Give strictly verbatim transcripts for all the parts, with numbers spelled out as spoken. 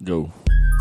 go.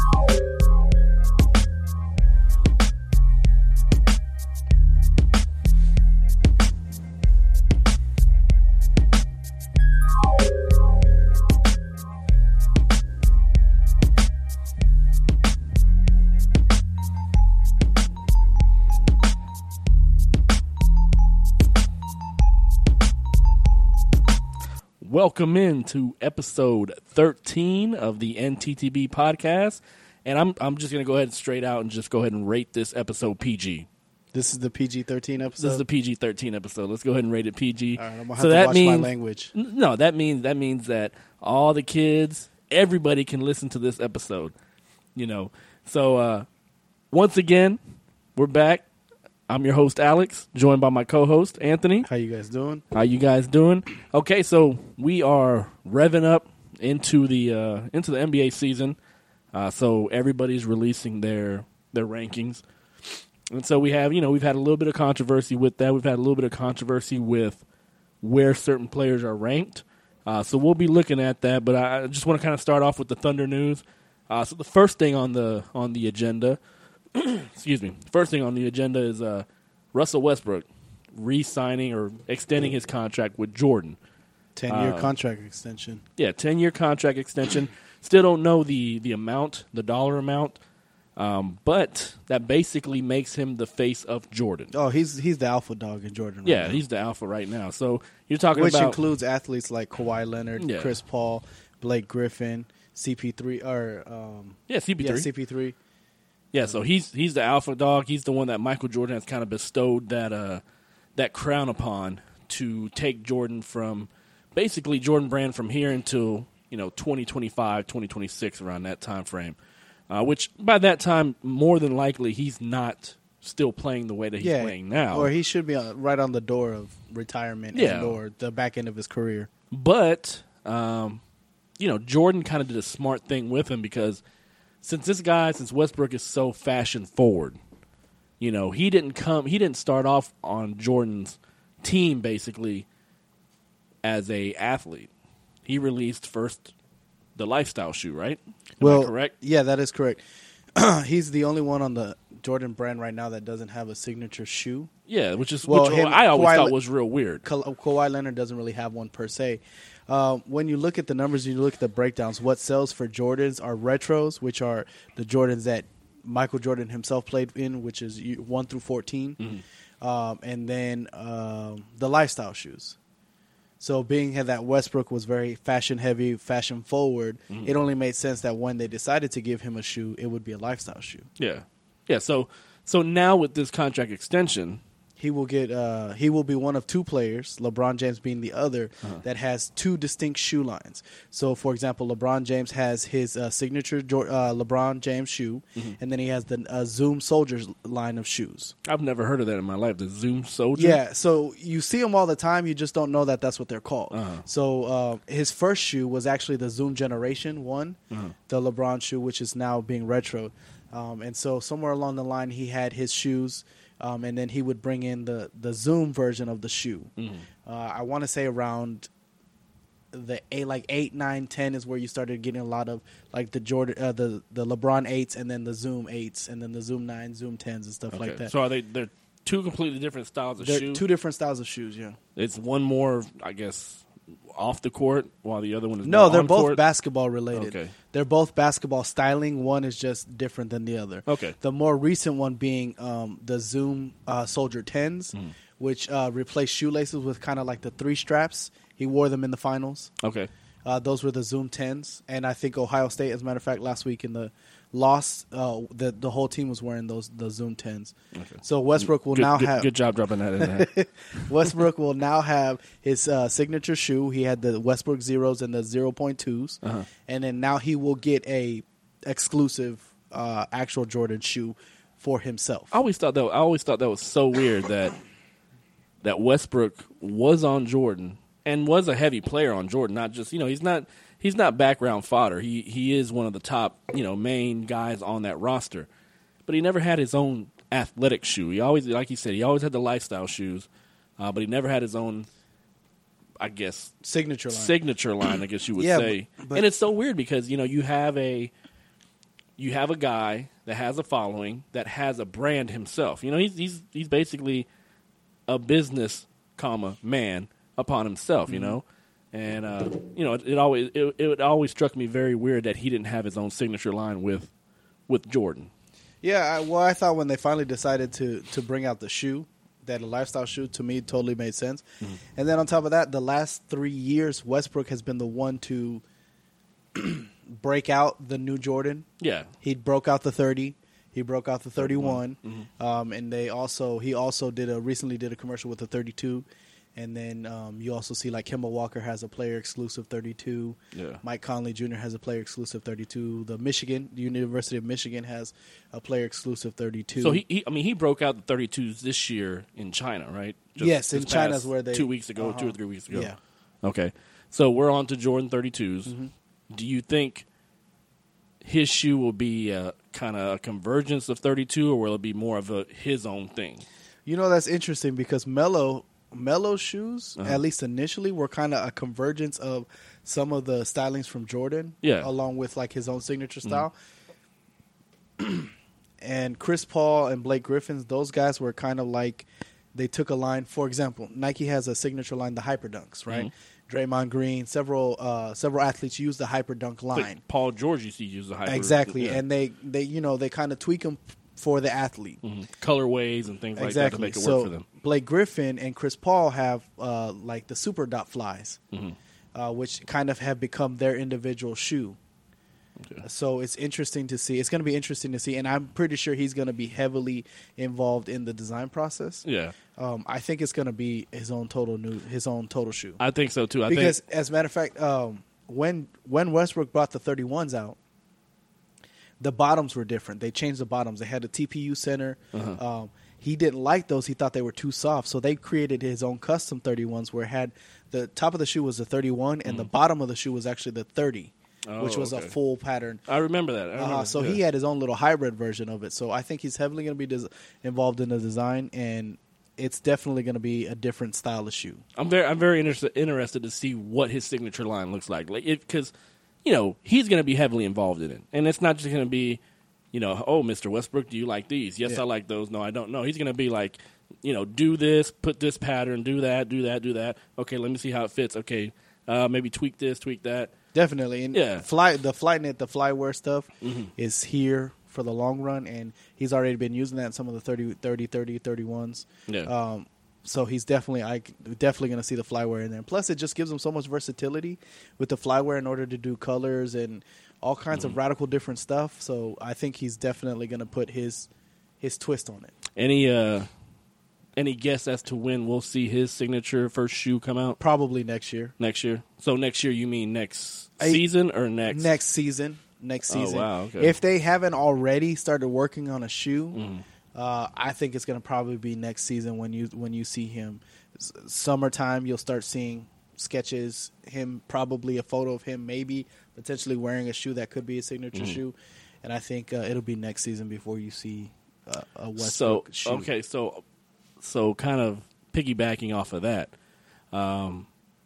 Welcome in to episode thirteen of the N T T B podcast, and I'm I'm just going to go ahead and straight out and just go ahead and rate this episode P G. This is the P G thirteen episode? This is the P G thirteen episode. Let's go ahead and rate it P G. All right, I'm going to have so to that watch means, my language. No, that means that means that all the kids, everybody can listen to this episode, you know. So uh, once again, we're back. I'm your host, Alex, joined by my co-host, Anthony. How you guys doing? How you guys doing? Okay, so we are revving up into the uh, into the N B A season. Uh, so everybody's releasing their their rankings, and so we have you know we've had a little bit of controversy with that. We've had a little bit of controversy with where certain players are ranked. Uh, so we'll be looking at that. But I just want to kind of start off with the Thunder news. Uh, so the first thing on the on the agenda. Excuse me. First thing on the agenda is uh, Russell Westbrook re-signing or extending his contract with Jordan. ten-year uh, contract extension. Yeah, ten-year contract extension. Still don't know the, the amount, the dollar amount, um, but that basically makes him the face of Jordan. Oh, he's he's the alpha dog in Jordan right yeah, now. he's the alpha right now. So you're talking Which about... includes athletes like Kawhi Leonard, Yeah. Chris Paul, Blake Griffin, C P three, or... Um, Yeah, C P three. Yeah, C P three. Yeah, so he's he's the alpha dog. He's the one that Michael Jordan has kind of bestowed that uh, that crown upon to take Jordan from basically Jordan Brand from here until you know twenty twenty-five, twenty twenty-six around that time frame. Uh, which by that time, more than likely, he's not still playing the way that he's yeah, playing now. Or he should be on, right on the door of retirement Yeah. and or the back end of his career. But um, you know, Jordan kind of did a smart thing with him because. Since this guy, since Westbrook is so fashion forward, you know, he didn't come, he didn't start off on Jordan's team basically as a athlete. He released first the lifestyle shoe, right? Am well, I correct? Yeah, that is correct. He's the only one on the Jordan brand right now that doesn't have a signature shoe. Yeah, which is Well, which him- I always Kawhi thought Le- was real weird. Ka- Kawhi Leonard doesn't really have one per se. Uh, when you look at the numbers, you look at the breakdowns. What sells for Jordans are retros, which are the Jordans that Michael Jordan himself played in, which is one through fourteen, Mm-hmm. um, and then um, the lifestyle shoes. So being that Westbrook was very fashion heavy, fashion forward, Mm-hmm. it only made sense that when they decided to give him a shoe, it would be a lifestyle shoe. Yeah, yeah. So, so now with this contract extension, He will get. Uh, he will be one of two players, LeBron James being the other, Uh-huh. that has two distinct shoe lines. So, for example, LeBron James has his uh, signature Jor- uh, LeBron James shoe, Mm-hmm. and then he has the uh, Zoom Soldiers line of shoes. I've never heard of that in my life. The Zoom Soldier. Yeah, so you see them all the time. You just don't know that that's what they're called. Uh-huh. So uh, his first shoe was actually the Zoom Generation one, Uh-huh. the LeBron shoe, which is now being retroed. Um, and so somewhere along the line, he had his shoes. Um, and then he would bring in the, the Zoom version of the shoe. Mm-hmm. Uh, I want to say around the eight, like eight, nine, ten is where you started getting a lot of like the Jordan, uh, the the LeBron eights, and then the Zoom eights, and then the Zoom nines, Zoom tens, and stuff Okay. like that. So are they? They're two completely different styles of They're shoe. two different styles of shoes. Yeah. It's one more, I guess, off the court, while the other one is No, more they're on both court. basketball related. Okay. They're both basketball styling. One is just different than the other. Okay. The more recent one being um, the Zoom uh, Soldier tens, Mm. which uh, replaced shoelaces with kind of like the three straps. He wore them in the finals. Okay. Uh, those were the Zoom tens. And I think Ohio State, as a matter of fact, last week in the loss, uh, the the whole team was wearing those the Zoom tens. Okay. So Westbrook will good, now good, have good job dropping that in there. Westbrook will now have his uh, signature shoe. He had the Westbrook zeros and the zero point twos, Uh-huh. and then now he will get a exclusive uh, actual Jordan shoe for himself. I always thought that I always thought that was so weird that that Westbrook was on Jordan and was a heavy player on Jordan. Not just you know he's not he's not background fodder. He he is one of the top you know main guys on that roster, but he never had his own athletic shoe. He always, like you said, he always had the lifestyle shoes, uh, but he never had his own, I guess, signature line. signature line, I guess you would Yeah, say. but- but- and it's so weird because, you know, you have a you have a guy that has a following, that has a brand himself. You know, he's he's he's basically a business, comma, man upon himself. You know, and uh, you know, it, it always it, it always struck me very weird that he didn't have his own signature line with with Jordan. Yeah, I, well, I thought when they finally decided to to bring out the shoe, that a lifestyle shoe, to me totally made sense. Mm-hmm. And then on top of that, the last three years, Westbrook has been the one to break out the new Jordan. Yeah, he broke out the thirty. He broke out the thirty-one, mm-hmm. um, and they also he also did a recently did a commercial with the thirty-two. And then um, you also see like Kemba Walker has a player exclusive thirty-two. Yeah. Mike Conley Junior has a player exclusive thirty-two. The Michigan, the University of Michigan has a player exclusive thirty-two. So he, he I mean, he broke out the thirty-twos this year in China, right? Just yes, in China's where they two weeks ago, uh-huh. two or three weeks ago. Yeah. Okay, so we're on to Jordan thirty-twos. Mm-hmm. Do you think his shoe will be uh, kind of a convergence of thirty-two, or will it be more of a his own thing? You know, that's interesting because Melo. Melo's shoes, uh-huh. at least initially, were kind of a convergence of some of the stylings from Jordan, yeah. along with like his own signature style. Mm-hmm. And Chris Paul and Blake Griffin, those guys were kind of like they took a line. For example, Nike has a signature line, the Hyperdunks, right? Mm-hmm. Draymond Green, several uh, several athletes use the Hyperdunk line. Like Paul George used to use the Hyper. Exactly, yeah. and they they you know they kind of tweak them for the athlete. Mm-hmm. Colorways and things exactly. like that to make it so work for them. Blake Griffin and Chris Paul have uh, like the Super Dot Flies, mm-hmm. uh, which kind of have become their individual shoe. Okay. So it's interesting to see. It's going to be interesting to see, and I'm pretty sure he's going to be heavily involved in the design process. Yeah, um, I think it's going to be his own total new, his own total shoe. I think so too. I because, think... as a matter of fact, um, when when Westbrook brought the thirty-ones out, the bottoms were different. They changed the bottoms. They had a T P U center. Uh-huh. Um, he didn't like those. He thought they were too soft. So they created his own custom thirty-ones where it had the top of the shoe was the thirty-one and mm-hmm. the bottom of the shoe was actually the thirty, oh, which was okay. a full pattern. I remember that. I remember, uh, so yeah. he had his own little hybrid version of it. So I think he's heavily going to be des- involved in the design, and it's definitely going to be a different style of shoe. I'm very, I'm very interested interested to see what his signature line looks like. Like, because you know he's going to be heavily involved in it, and it's not just going to be, you know, oh, Mister Westbrook, do you like these? Yes, yeah. I like those. No, I don't know. He's going to be like, you know, do this, put this pattern, do that, do that, do that. Okay, let me see how it fits. Okay, uh, maybe tweak this, tweak that. Definitely. And yeah. fly, the Flyknit, the Flywear stuff mm-hmm. is here for the long run, and he's already been using that in some of the thirty, thirty, thirty, thirty-ones. Yeah. Um, so he's definitely, I definitely going to see the Flywear in there. Plus, it just gives him so much versatility with the Flywear in order to do colors and all kinds mm-hmm. of radical different stuff. So I think he's definitely going to put his his twist on it. Any uh, any guess as to when we'll see his signature first shoe come out? Probably next year. Next year. So next year, you mean next I, season or next next season? Next season. Oh, wow, okay. If they haven't already started working on a shoe, mm-hmm. uh, I think it's going to probably be next season when you when you see him. S- summertime, you'll start seeing sketches, him probably a photo of him maybe potentially wearing a shoe that could be a signature mm-hmm. shoe, and I think uh, it'll be next season before you see uh, a Westbrook so, shoe. Okay, so so kind of piggybacking off of that, um,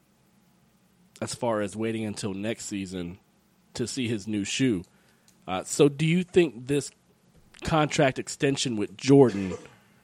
as far as waiting until next season to see his new shoe, uh, so do you think this contract extension with Jordan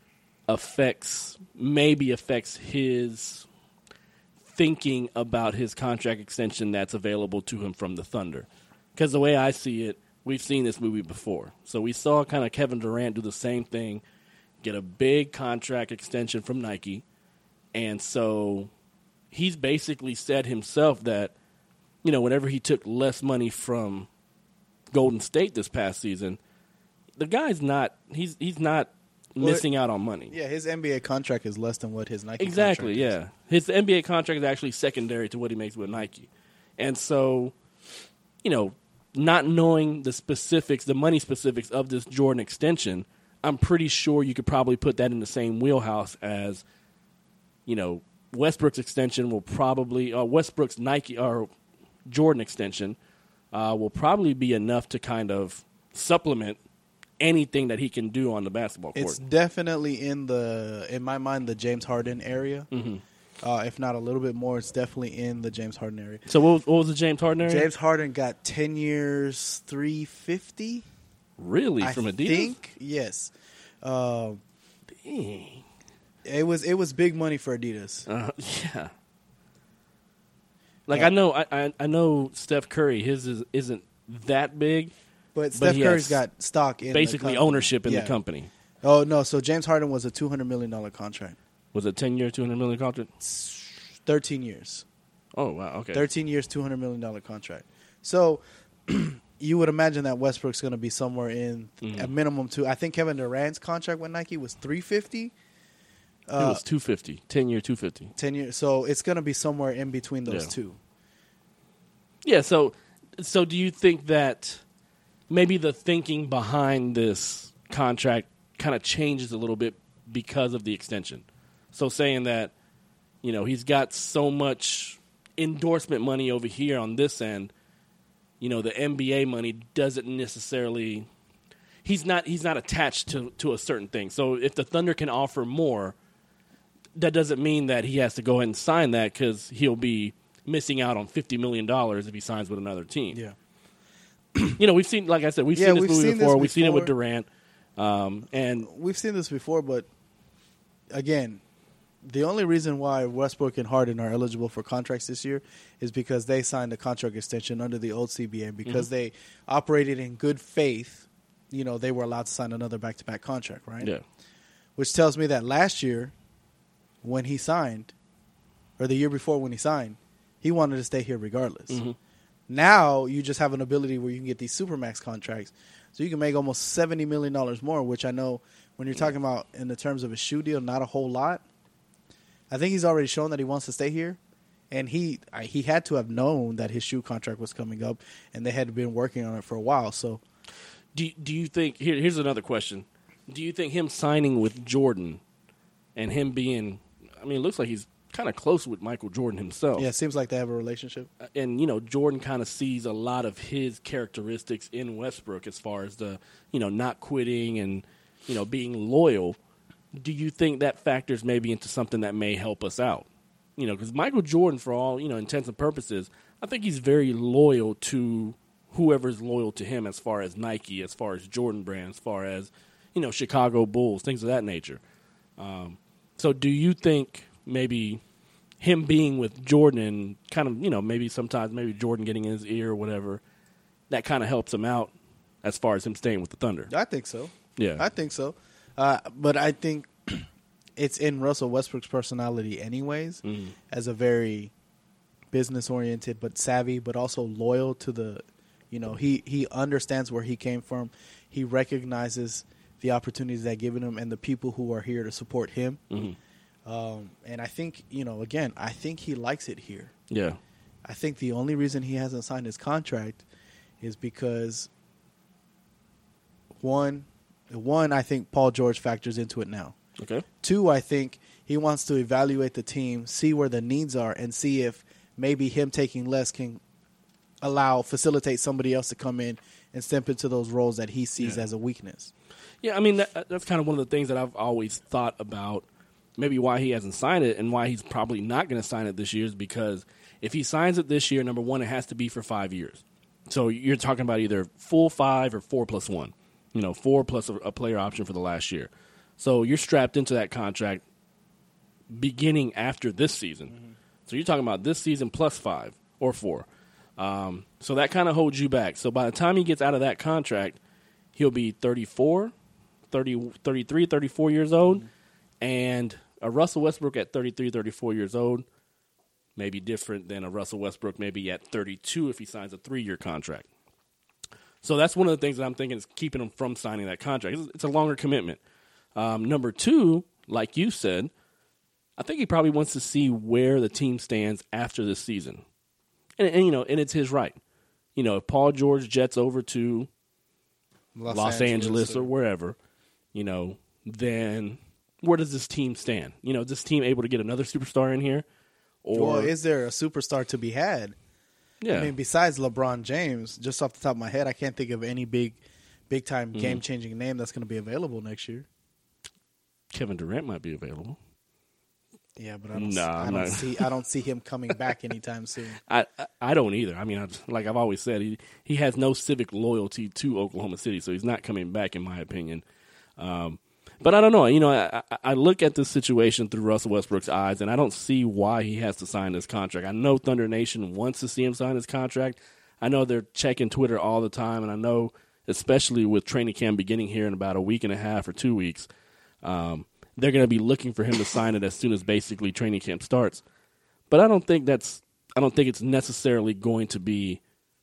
affects maybe affects his thinking about his contract extension that's available to him from the Thunder? Because the way I see it, we've seen this movie before. So we saw kind of Kevin Durant do the same thing, get a big contract extension from Nike. And so he's basically said himself that, you know, whenever he took less money from Golden State this past season, the guy's not, he's he's not missing out on money. Yeah, his N B A contract is less than what his Nike exactly, contract is. yeah. His N B A contract is actually secondary to what he makes with Nike. And so, you know, not knowing the specifics, the money specifics of this Jordan extension, I'm pretty sure you could probably put that in the same wheelhouse as, you know, Westbrook's extension will probably, or Westbrook's Nike or Jordan extension uh, will probably be enough to kind of supplement anything that he can do on the basketball court. It's definitely in the, in my mind, the James Harden area. Mm-hmm. Uh, if not a little bit more, it's definitely in the James Harden area. So what was, what was the James Harden area? James Harden got ten years, three fifty. Really, I from Adidas? think yes. Uh, Dang. it was it was big money for Adidas. Uh, yeah. Like Yeah. I know, I, I I know Steph Curry. His is, isn't that big. But Steph he Curry's has got stock in Basically, the company. ownership in Yeah. the company. Oh no! So James Harden was a two hundred million dollar contract, Was it ten year, two hundred million contract? thirteen years, Oh wow, okay. thirteen years, two hundred million dollar contract. So you would imagine that Westbrook's going to be somewhere in Mhm. a minimum two. I think Kevin Durant's contract with Nike was three fifty. It was two fifty, ten year, two fifty. ten years. So it's going to be somewhere in between those Yeah. two. Yeah. So, so do you think that maybe the thinking behind this contract kind of changes a little bit because of the extension? So saying that, you know, he's got so much endorsement money over here on this end, you know, the N B A money doesn't necessarily. He's not. He's not attached to to a certain thing. So if the Thunder can offer more, that doesn't mean that he has to go ahead and sign that because he'll be missing out on fifty million dollars if he signs with another team. Yeah. You know, we've seen, like I said, we've Yeah, seen this we've movie seen this before. We've seen it with before. Durant, um, and We've seen this before, but again, the only reason why Westbrook and Harden are eligible for contracts this year is because they signed a contract extension under the old C B A because Mhm. they operated in good faith. You know, they were allowed to sign another back-to-back contract, right? yeah, Which tells me that last year, when he signed, or the year before when he signed, he wanted to stay here regardless. Mhm. Now you just have an ability where you can get these supermax contracts, so you can make almost seventy million dollars more. Which I know when you're talking about in the terms of a shoe deal, not a whole lot. I think he's already shown that he wants to stay here, and he I- he had to have known that his shoe contract was coming up, and they had been working on it for a while. So Do do you think? Here, here's another question. Do you think him signing with Jordan and him being? I mean, it looks like he's kind of close with Michael Jordan himself. yeah, it seems like they have a relationship. And you know, Jordan kind of sees a lot of his characteristics in Westbrook as far as the you know not quitting and you know being loyal. Do you think that factors maybe into something that may help us out? You know, because Michael Jordan, for all you know intents and purposes, I think he's very loyal to whoever's loyal to him, as far as Nike, as far as Jordan Brand, as far as you know Chicago Bulls, things of that nature. Um, so, do you think maybe him being with Jordan and kind of, you know, maybe sometimes maybe Jordan getting in his ear or whatever, that kind of helps him out as far as him staying with the Thunder? I think so. Yeah. I think so. Uh, but I think it's in Russell Westbrook's personality anyways, Mhm. as a very business-oriented but savvy, but also loyal to the, you know, he, he understands where he came from. He recognizes the opportunities that given him and the people who are here to support him. Mhm. Um, and I think, you know, again, I think he likes it here. Yeah. I think the only reason he hasn't signed his contract is because one, one I think Paul George factors into it now. Okay. Two, I think he wants to evaluate the team, see where the needs are, and see if maybe him taking less can allow facilitate somebody else to come in and step into those roles that he sees Yeah. as a weakness. Yeah, I mean, that, that's kind of one of the things that I've always thought about maybe why he hasn't signed it and why he's probably not going to sign it this year is because if he signs it this year, number one, it has to be for five years. So you're talking about either full five or four plus one. You know, four plus a, a player option for the last year. So you're strapped into that contract beginning after this season. Mm-hmm. So you're talking about this season plus five or four. Um, so that kind of holds you back. So by the time he gets out of that contract, he'll be thirty-four, thirty, thirty-three, thirty-four years old. Mm-hmm. And a Russell Westbrook at thirty-three, thirty-four years old may be different than a Russell Westbrook maybe at thirty-two if he signs a three-year contract. So that's one of the things that I'm thinking is keeping him from signing that contract. It's, it's a longer commitment. Um, number two, like you said, I think he probably wants to see where the team stands after this season. And, and you know, and it's his right. You know, if Paul George jets over to Los, Los Angeles, Angeles or, or wherever, you know, then where does this team stand? You know, is this team able to get another superstar in here? Or well, is there a superstar to be had? Yeah. I mean, besides LeBron James, just off the top of my head, I can't think of any big, big time Mm-hmm. game changing name that's going to be available next year. Kevin Durant might be available. Yeah, but I don't. Nah, I I'm don't not. see. I don't see him coming back anytime soon. I, I I don't either. I mean, I, like I've always said, he he has no civic loyalty to Oklahoma City, so he's not coming back, in my opinion. Um, but I don't know. You know, I, I, I look at this situation through Russell Westbrook's eyes, and I don't see why he has to sign this contract. I know Thunder Nation wants to see him sign his contract. I know they're checking Twitter all the time, and I know, especially with training camp beginning here in about a week and a half or two weeks, um, they're going to be looking for him to sign it as soon as basically training camp starts. But I don't think that's I don't think it's necessarily going to be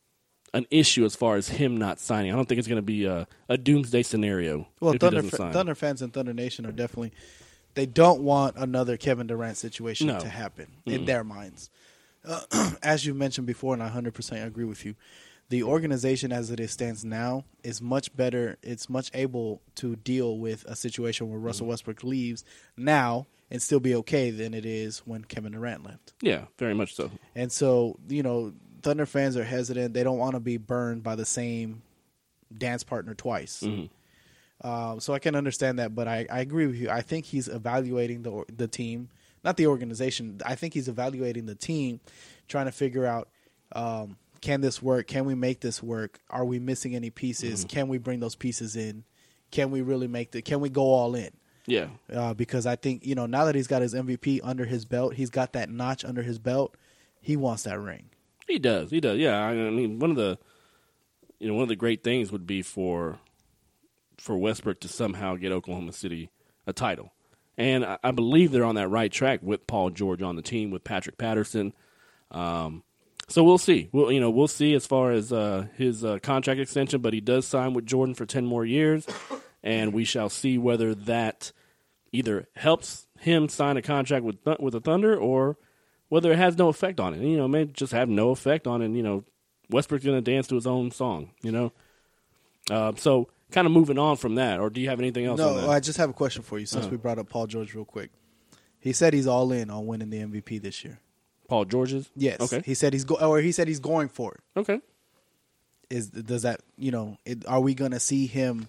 an issue as far as him not signing. I don't think it's going to be a, a doomsday scenario. Well, if Thunder he doesn't sign. Thunder fans and Thunder Nation are definitely they don't want another Kevin Durant situation No. to happen Mm-mm. in their minds. Uh, as you mentioned before, and I one hundred percent agree with you, the organization as it is stands now is much better. It's much able to deal with a situation where Russell Westbrook leaves now and still be okay than it is when Kevin Durant left. Yeah, very much so. And so, you know, Thunder fans are hesitant. They don't want to be burned by the same dance partner twice. Mm-hmm. Uh, so I can understand that, but I, I agree with you. I think he's evaluating the the team, not the organization. I think he's evaluating the team, trying to figure out, um, can this work? Can we make this work? Are we missing any pieces? Mm-hmm. Can we bring those pieces in? Can we really make the? Can we go all in? Yeah. Uh, because I think, you know, now that he's got his M V P under his belt, he's got that notch under his belt. He wants that ring. He does. He does. Yeah. I mean, one of the, you know, one of the great things would be for, for Westbrook to somehow get Oklahoma City a title, and I, I believe they're on that right track with Paul George on the team, with Patrick Patterson. Um, so we'll see. We'll, you know, we'll see as far as uh, his uh, contract extension, but he does sign with Jordan for ten more years, and we shall see whether that either helps him sign a contract with th- with the Thunder or whether it has no effect on it. You know, it may just have no effect on it. You know, Westbrook's going to dance to his own song, you know. Uh, so kind of moving on from that, or do you have anything else on that? No, I just have a question for you since Uh-huh. we brought up Paul George real quick. He said he's all in on winning the M V P this year. Paul George's? Yes. Okay. He said he's go or he said he's going for it. Okay. Is does that, you know, it, are we going to see him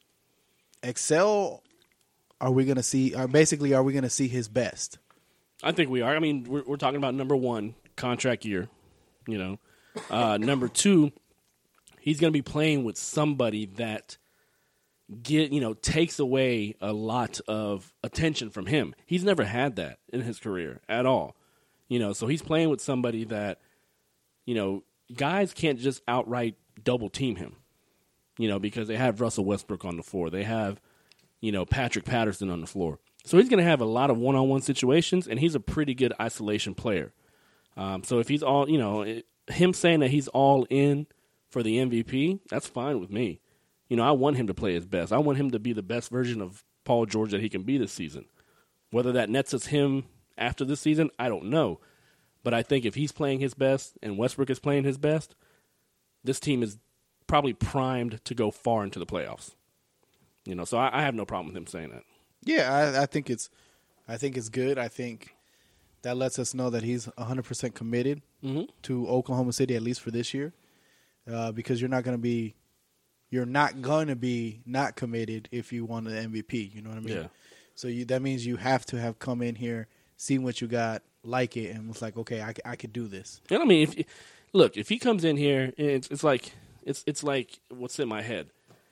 excel? Are we going to see or basically are we going to see his best? I think we are. I mean, we're, we're talking about number one, contract year, you know. Uh, number two, he's going to be playing with somebody that get you know takes away a lot of attention from him. He's never had that in his career at all, you know. So he's playing with somebody that, you know, guys can't just outright double team him, you know, because they have Russell Westbrook on the floor. They have, you know, Patrick Patterson on the floor. So he's going to have a lot of one-on-one situations, and he's a pretty good isolation player. Um, so if he's all, you know, it, him saying that he's all in for the M V P, that's fine with me. You know, I want him to play his best. I want him to be the best version of Paul George that he can be this season. Whether that nets us him after this season, I don't know. But I think if he's playing his best and Westbrook is playing his best, this team is probably primed to go far into the playoffs. You know, so I, I have no problem with him saying that. Yeah, I, I think it's, I think it's good. I think that lets us know that he's one hundred percent committed Mm-hmm. to Oklahoma City, at least for this year, uh, because you're not going to be, you're not going to be not committed if you won the M V P. You know what I mean? Yeah. So you, that means you have to have come in here, seen what you got, like it, and was like, okay, I, I could do this. And I mean, if look, if he comes in here, it's it's like it's it's like what's in my head.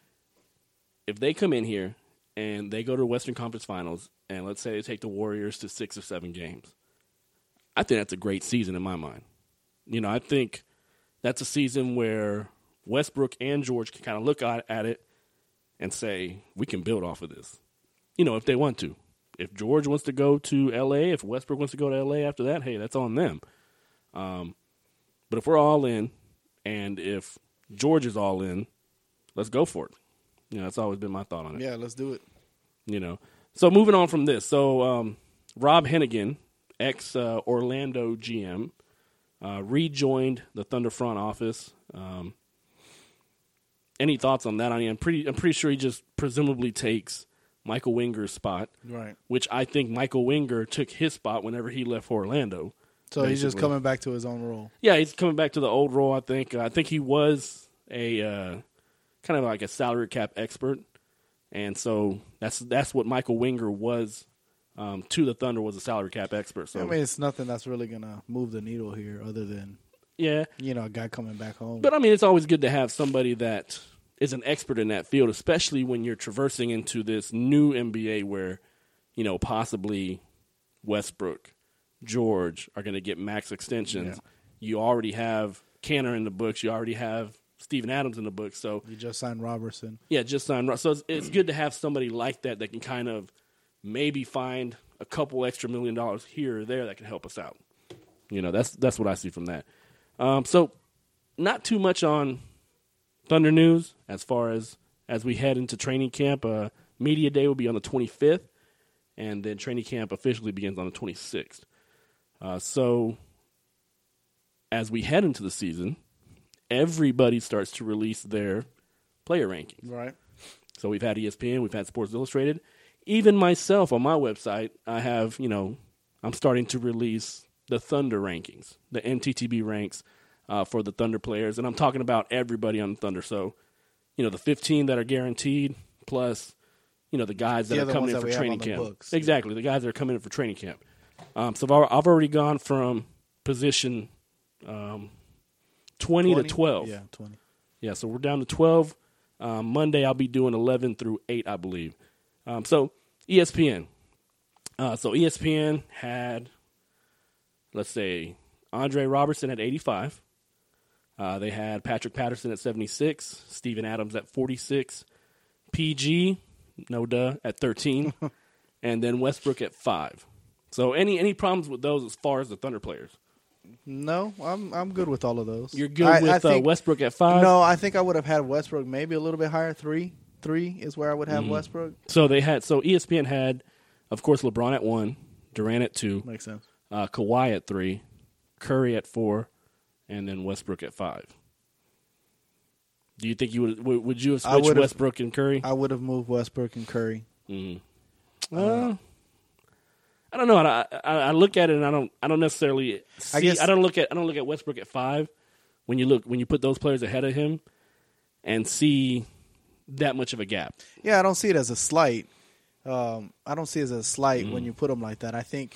If they come in here and they go to the Western Conference Finals, and let's say they take the Warriors to six or seven games, I think that's a great season in my mind. You know, I think that's a season where Westbrook and George can kind of look at, at it and say, we can build off of this. You know, if they want to. If George wants to go to L A, if Westbrook wants to go to L A after that, hey, that's on them. Um, but if we're all in, and if George is all in, let's go for it. You know, that's always been my thought on it. Yeah, let's do it. You know, so moving on from this, so um, Rob Hennigan, ex uh, Orlando G M, uh, rejoined the Thunder front office. Um, any thoughts on that? I mean, I'm pretty, I'm pretty sure he just presumably takes Michael Winger's spot, Right. which I think Michael Winger took his spot whenever he left for Orlando. So he's just basically. coming back to his own role. Yeah, he's coming back to the old role, I think. Uh, I think he was a uh, kind of like a salary cap expert, and so that's that's what Michael Winger was um, to the Thunder was a salary cap expert. So I mean, it's nothing that's really gonna move the needle here, other than yeah, you know, a guy coming back home. but I mean, it's always good to have somebody that is an expert in that field, especially when you're traversing into this new N B A where, you know, possibly Westbrook, George are going to get max extensions. Yeah. You already have Canner in the books. You already have Steven Adams in the books. So You just signed Robertson. yeah, just signed. So it's, it's good to have somebody like that that can kind of maybe find a couple extra million dollars here or there that can help us out. You know, that's that's what I see from that. Um, so not too much on Thunder news as far as as we head into training camp. Uh, media day will be on the twenty-fifth, and then training camp officially begins on the twenty-sixth. Uh, so as we head into the season, everybody starts to release their player rankings. Right. So we've had E S P N, we've had Sports Illustrated. Even myself on my website, I have, you know, I'm starting to release the Thunder rankings, the N T T B ranks uh, for the Thunder players. And I'm talking about everybody on the Thunder. So, you know, the fifteen that are guaranteed plus, you know, the guys that The are other coming ones in that for we have training on the camp. books. Exactly, the guys that are coming in for training camp. Um, so I've I've already gone from position um, twenty, twenty? to twelve. Yeah, twenty. Yeah, so we're down to twelve. Um, Monday I'll be doing eleven through eight, I believe. Um, so E S P N. Uh, so E S P N had, let's say, Andre Robertson at eighty-five. Uh, they had Patrick Patterson at seventy-six, Steven Adams at forty-six, P G, no duh, at thirteen, and then Westbrook at five. So any any problems with those as far as the Thunder players? No, I'm I'm good with all of those. You're good I, with I think, uh, Westbrook at five? No, I think I would have had Westbrook maybe a little bit higher. Three, three is where I would have Mm-hmm. Westbrook. So they had so E S P N had, of course, LeBron at one, Durant at two, Makes sense. uh, Kawhi at three, Curry at four, and then Westbrook at five. Do you think you would would, would you have I switched would've- Westbrook and Curry? I would have moved Westbrook and Curry. Mm-hmm. Uh, I don't know. I, I, I look at it and I don't. I don't necessarily see. I, guess- don't look at. I don't look at Westbrook at five. When you look, when you put those players ahead of him, and see that much of a gap. Yeah, I don't see it as a slight. Um, I don't see it as a slight Mm. when you put them like that. I think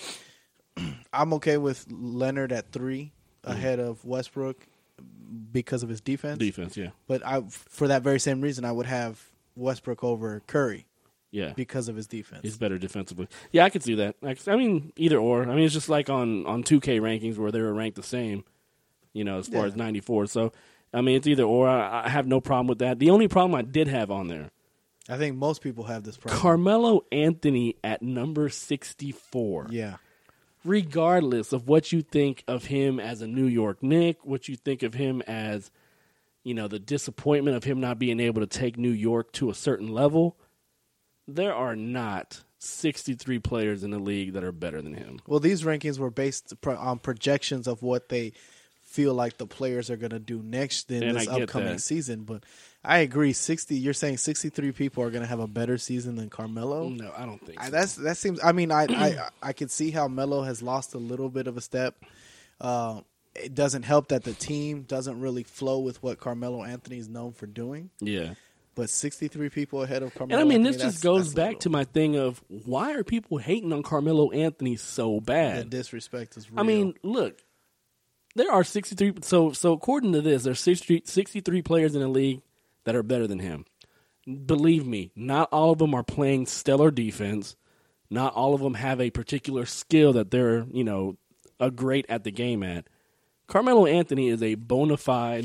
I'm okay with Leonard at three Mm. ahead of Westbrook because of his defense. Defense, yeah, But I, for that very same reason, I would have Westbrook over Curry yeah. because of his defense. He's better defensively. Yeah, I could see that. I, I mean, either or. I mean, it's just like on, on two K rankings where they were ranked the same, you know, as far Yeah. as ninety-four. So, I mean, it's either or. I, I have no problem with that. The only problem I did have on there, I think most people have this problem. Carmelo Anthony at number sixty-four. yeah. Regardless of what you think of him as a New York Knick, what you think of him as, you know, the disappointment of him not being able to take New York to a certain level, there are not sixty-three players in the league that are better than him. Well, these rankings were based pro- on projections of what they feel like the players are going to do next in And this I get upcoming that. season. But I agree, sixty. You're saying sixty-three people are going to have a better season than Carmelo. No, I don't think so. I, that's that seems. I mean, I I I could see how Melo has lost a little bit of a step. Uh, it doesn't help that the team doesn't really flow with what Carmelo Anthony is known for doing. yeah. But sixty-three people ahead of Carmelo. And I mean, Anthony, this just that's- goes that's a back little- to my thing of why are people hating on Carmelo Anthony so the bad? disrespect is real. I mean, look, there are sixty-three. So, so according to this, there's sixty, sixty-three players in the league that are better than him. Believe me, not all of them are playing stellar defense. Not all of them have a particular skill that they're, you know, a great at the game at. Carmelo Anthony is a bona fide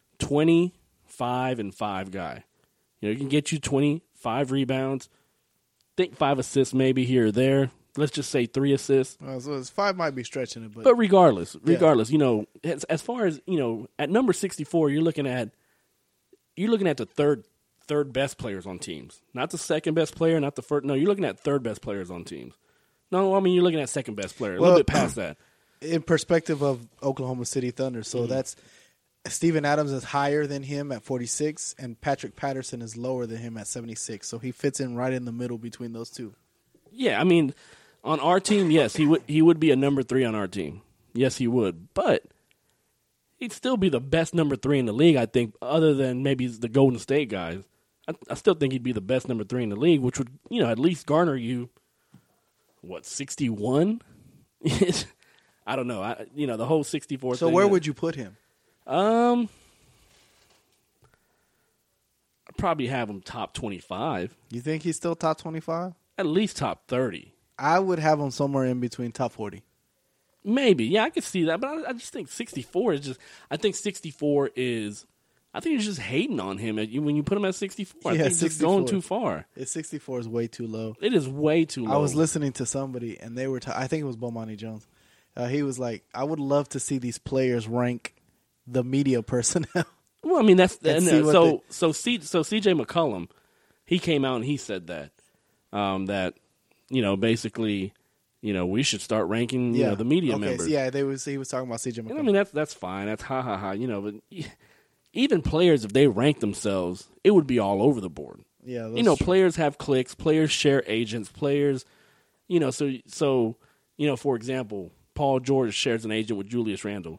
twenty-five and five guy. You know, he can get you twenty-five rebounds, think five assists maybe here or there. Let's just say three assists. Uh, so it's five might be stretching it, but, But regardless, regardless, you know, as, as far as, you know, at number sixty-four, you're looking at you're looking at the third third best players on teams. Not the second best player, not the first. No, you're looking at third best players on teams. No, I mean, you're looking at second best player. A Well, little bit past that. in perspective of Oklahoma City Thunder, so Mm-hmm. that's Steven Adams is higher than him at forty-six, and Patrick Patterson is lower than him at seventy-six. So he fits in right in the middle between those two. Yeah, I mean, on our team, yes, he would he would be a number three on our team. Yes, he would. But he'd still be the best number three in the league, I think, other than maybe the Golden State guys. I, I still think he'd be the best number three in the league, which would, you know, at least garner you what, sixty-one? I don't know. I you know the whole sixty-four. So thing, where would you put him? Um, I'd probably have him top twenty-five. You think he's still top twenty-five? At least top thirty. I would have him somewhere in between top forty. Maybe, yeah, I could see that, but I, I just think sixty-four is just. I think sixty-four is. I think you're just hating on him at you when you put him at sixty-four. I Yeah, think it's just going too far. It's sixty-four is way too low. It is way too low. I was listening to somebody, and they were. Ta- I think it was Bomani Jones. Uh, he was like, "I would love to see these players rank the media personnel." Well, I mean that's And and, see uh, what so they- so C so C J McCollum, he came out and he said that um, that you know basically you know we should start ranking you know the media okay, members. so yeah, they was. He was talking about C J McCollum. And I mean that's that's fine. That's ha ha ha. You know, but even players if they rank themselves, it would be all over the board. yeah, that's You know, true. players have clicks, players share agents, players, you know, so so you know, for example, Paul George shares an agent with Julius Randle.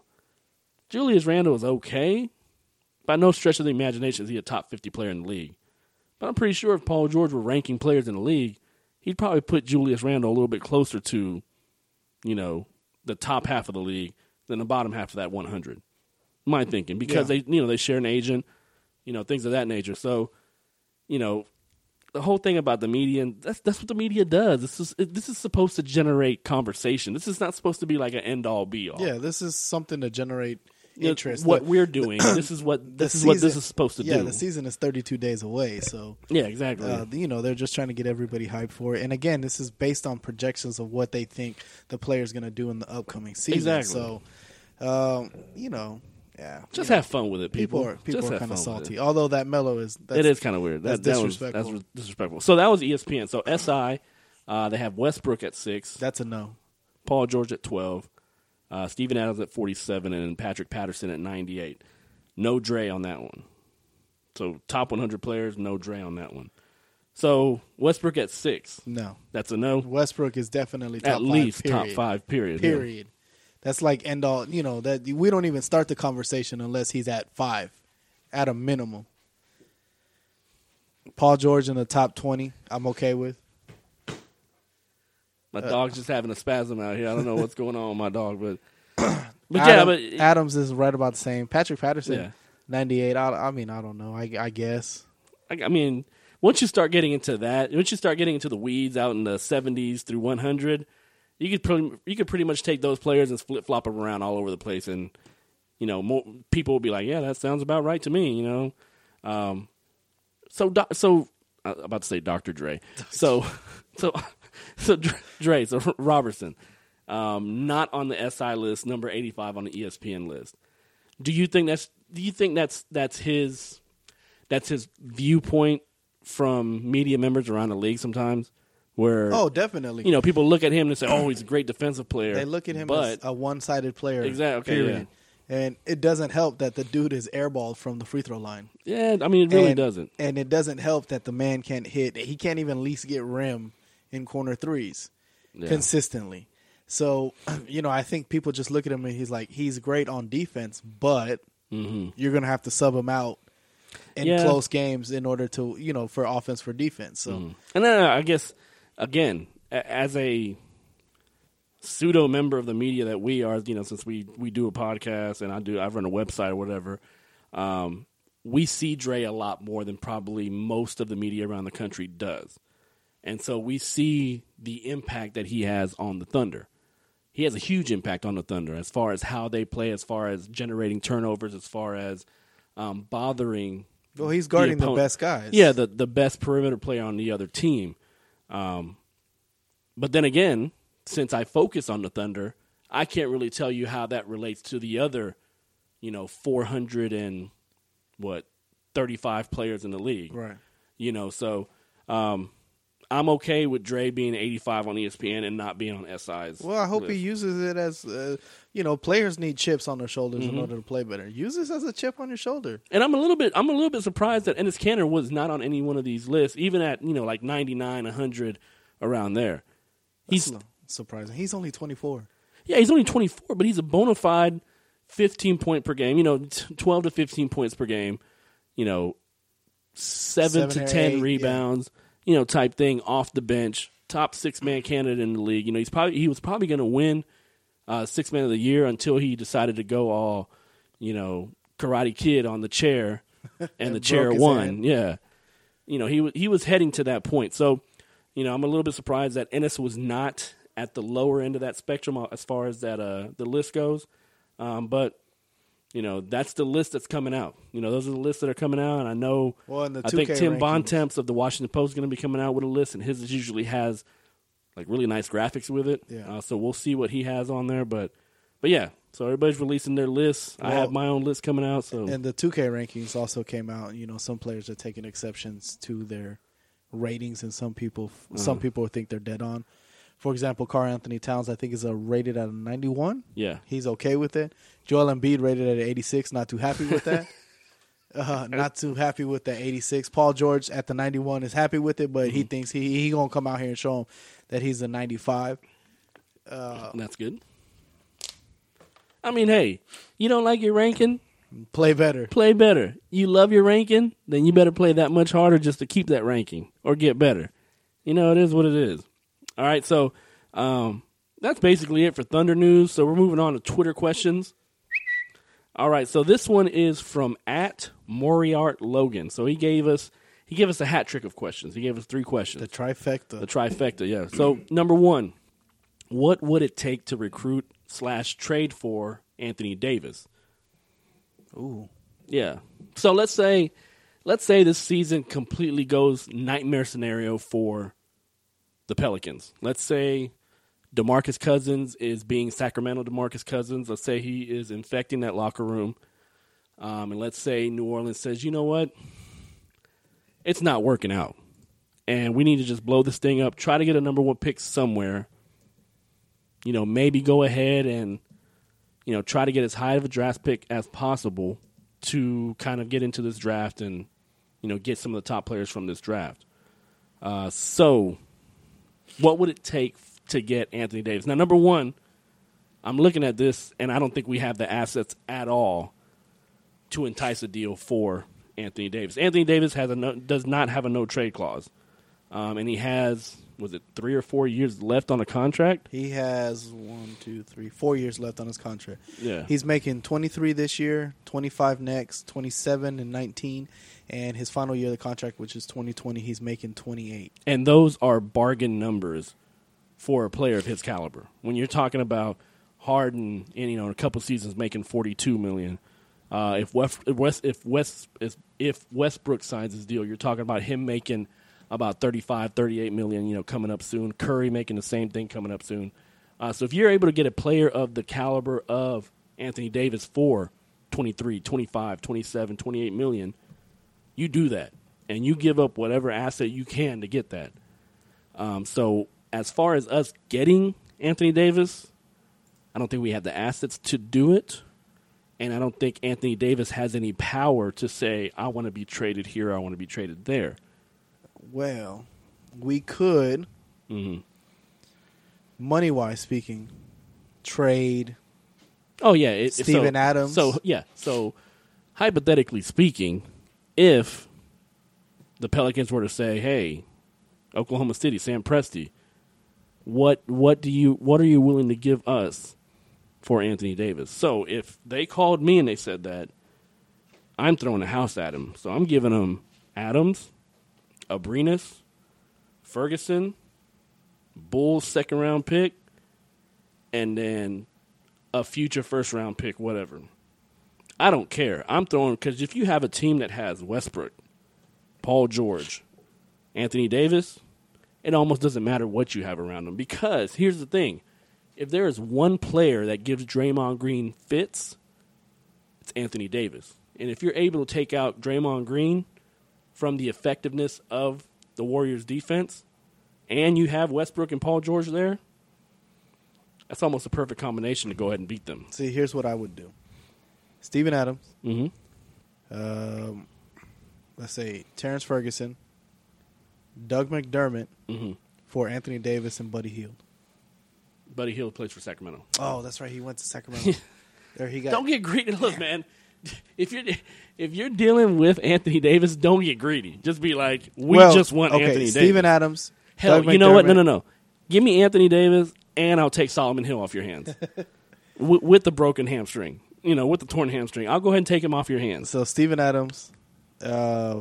Julius Randle is okay. By no stretch of the imagination is he a top fifty player in the league. But I'm pretty sure if Paul George were ranking players in the league, he'd probably put Julius Randle a little bit closer to, you know, the top half of the league than the bottom half of that one hundred. My thinking, because Yeah. they, you know, they share an agent, you know, things of that nature. So, you know, the whole thing about the media, and that's that's what the media does. This is this is supposed to generate conversation. This is not supposed to be like an end all be all. Yeah, this is something to generate You know, interest. what The- we're doing. This is what the this is what this season- is supposed to yeah, do. the season is thirty-two days away, so yeah, exactly. uh, you know they're just trying to get everybody hyped for it. And again, this is based on projections of what they think the player's going to do in the upcoming season. Exactly. So, um, you know, yeah, Just you know, have fun with it, people. people are people Just are have kind of fun with salty. it. Although that Melo is that's, It is kind of weird. that's That, that was disrespectful. that's disrespectful. So that was E S P N. So S I, uh, they have Westbrook at six, that's a no. Paul George at twelve, uh, Steven Adams at forty-seven, and Patrick Patterson at ninety-eight. No Dre on that one. So top one hundred players, no Dre on that one. So Westbrook at six. No, That's a no. Westbrook is definitely top At least five, top period. five. Period. yeah. Period. That's like end all. You know that we don't even start the conversation unless he's at five, at a minimum. Paul George in the top twenty, I'm okay with. My Uh, dog's just having a spasm out here. I don't know what's going on with my dog, but but yeah, Adam- but Adams is right about the same. Patrick Patterson, Yeah. ninety-eight. I, I mean, I don't know. I, I guess. I, I mean, once you start getting into that, once you start getting into the weeds out in the seventies through one hundred, you could pretty, you could pretty much take those players and flip flop them around all over the place, and you know, more people will be like, "Yeah, that sounds about right to me," you know. Um, so, doc, so I'm about to say Doctor Dre. So, so, so Dre, so Robertson, um, not on the S I list, number eighty-five on the E S P N list. Do you think that's? Do you think that's that's his? That's his viewpoint from media members around the league sometimes, where Oh, definitely. you know people look at him and say, "Oh, he's a great defensive player." They look at him but as a one-sided player. Exactly, okay, Period. And it doesn't help that the dude is airballed from the free throw line. yeah, I mean, it really and, doesn't. And it doesn't help that the man can't hit. He can't even at least get rim in corner threes Yeah. consistently. So, you know, I think people just look at him and he's like, he's great on defense, but hmm you're going to have to sub him out in Yeah. close games in order to, you know, for offense for defense. So, Mhm. And then uh, I guess again, a- as a pseudo member of the media that we are, you know, since we we do a podcast and I do I run a website or whatever, um, we see Dre a lot more than probably most of the media around the country does, and so we see the impact that he has on the Thunder. He has a huge impact on the Thunder as far as how they play, as far as generating turnovers, as far as um, bothering. well, he's guarding the, opponent. best guys. Yeah, the the best perimeter player on the other team. Um, but then again, since I focus on the Thunder, I can't really tell you how that relates to the other, you know, four hundred and what thirty-five players in the league. Right. You know, so um, I'm okay with Dre being eighty-five on E S P N and not being on S I's. Well, I hope list. he uses it as, uh, you know, players need chips on their shoulders Mm-hmm. in order to play better. Use this as a chip on your shoulder. And I'm a little bit, I'm a little bit surprised that Enes Kanter was not on any one of these lists, even at you know like ninety-nine, one hundred, around there. That's He's lo- surprising. He's only twenty-four. yeah, he's only twenty-four, but he's a bona fide fifteen point per game. You know, t- twelve to fifteen points per game. You know, seven, Seven to or ten eight, rebounds. You know, type thing off the bench. top six man candidate in the league. You know, he's probably he was probably going to win uh, six man of the year until he decided to go all, you know, Karate Kid on the chair, and, and the chair won. Hand. Yeah, you know, he was he was heading to that point. So, you know, I'm a little bit surprised that Ennis was not at the lower end of that spectrum as far as that uh, the list goes. Um, but you know, that's the list that's coming out. You know, those are the lists that are coming out. And I know, well, the I think Tim rankings. Bontemps of the Washington Post is going to be coming out with a list, and his usually has like really nice graphics with it. Yeah. Uh, so we'll see what he has on there. But, but yeah, so everybody's releasing their lists. Well, I have my own list coming out. So and the two K rankings also came out. You know, some players are taking exceptions to their ratings, and some people, uh-huh. some people think they're dead on. For example, Karl Anthony Towns, I think, is a rated at a ninety-one. Yeah. He's okay with it. Joel Embiid rated at an eighty-six. Not too happy with that. uh, not too happy with the eighty-six. Paul George at the ninety-one is happy with it, but mm-hmm. he thinks he he going to come out here and show him that he's a ninety-five. Uh, That's good. I mean, hey, you don't like your ranking? Play better. Play better. You love your ranking? Then you better play that much harder just to keep that ranking or get better. You know, it is what it is. All right, so um, that's basically it for Thunder News. So we're moving on to Twitter questions. All right, so this one is from at Moriart Logan. So he gave us he gave us a hat trick of questions. He gave us three questions. The trifecta. The trifecta, yeah. So number one, what would it take to recruit slash trade for Anthony Davis? Ooh, yeah. So let's say let's say this season completely goes nightmare scenario for the Pelicans. Let's say DeMarcus Cousins is being Sacramento DeMarcus Cousins. Let's say he is infecting that locker room. Um, and let's say New Orleans says, you know what? It's not working out. And we need to just blow this thing up, try to get a number one pick somewhere. You know, maybe go ahead and, you know, try to get as high of a draft pick as possible to kind of get into this draft and, you know, get some of the top players from this draft. Uh, so... What would it take to get Anthony Davis? Now, number one, I'm looking at this, and I don't think we have the assets at all to entice a deal for Anthony Davis. Anthony Davis has a no, does not have a no-trade clause, um, and he has, was it three or four years left on a contract? He has one, two, three, four years left on his contract. Yeah. He's making twenty-three this year, twenty-five next, twenty-seven and nineteen. And his final year of the contract, which is twenty twenty, he's making twenty-eight. And those are bargain numbers for a player of his caliber. When you're talking about Harden, in you know, in a couple seasons making forty-two million dollars, uh, if West, if West, if West, if Westbrook signs his deal, you're talking about him making about thirty-five, thirty-eight million dollars, you know, coming up soon. Curry making the same thing coming up soon. Uh, so if you're able to get a player of the caliber of Anthony Davis for twenty-three, twenty-five, twenty-seven, twenty-eight million dollars, you do that, and you give up whatever asset you can to get that. Um, so as far as us getting Anthony Davis, I don't think we have the assets to do it, and I don't think Anthony Davis has any power to say, I want to be traded here, I want to be traded there. Well, we could, mm-hmm. money-wise speaking, trade Oh, yeah. It, Steven so, Adams. So, yeah. So, hypothetically speaking, if the Pelicans were to say, "Hey, Oklahoma City, Sam Presti, what what do you what are you willing to give us for Anthony Davis?" So if they called me and they said that, I'm throwing a house at him. So I'm giving him Adams, Abrinas, Ferguson, Bulls second round pick, and then a future first round pick, whatever. I don't care. I'm throwing, because if you have a team that has Westbrook, Paul George, Anthony Davis, it almost doesn't matter what you have around them. Because here's the thing. If there is one player that gives Draymond Green fits, it's Anthony Davis. And if you're able to take out Draymond Green from the effectiveness of the Warriors' defense, and you have Westbrook and Paul George there, that's almost a perfect combination to go ahead and beat them. See, here's what I would do. Steven Adams. Mm-hmm. Um, let's say Terrence Ferguson, Doug McDermott mm-hmm. for Anthony Davis and Buddy Hield. Buddy Hield plays for Sacramento. Oh, that's right. He went to Sacramento. There he got. Don't get greedy. Look, man. If you're if you're dealing with Anthony Davis, don't get greedy. Just be like, we well, just want okay, Anthony Steven Davis. Adams, Hell, Doug you know what? No, McDermott. no, no. Give me Anthony Davis, and I'll take Solomon Hill off your hands with, with the broken hamstring. You know, with the torn hamstring. I'll go ahead and take him off your hands. So Steven Adams, uh,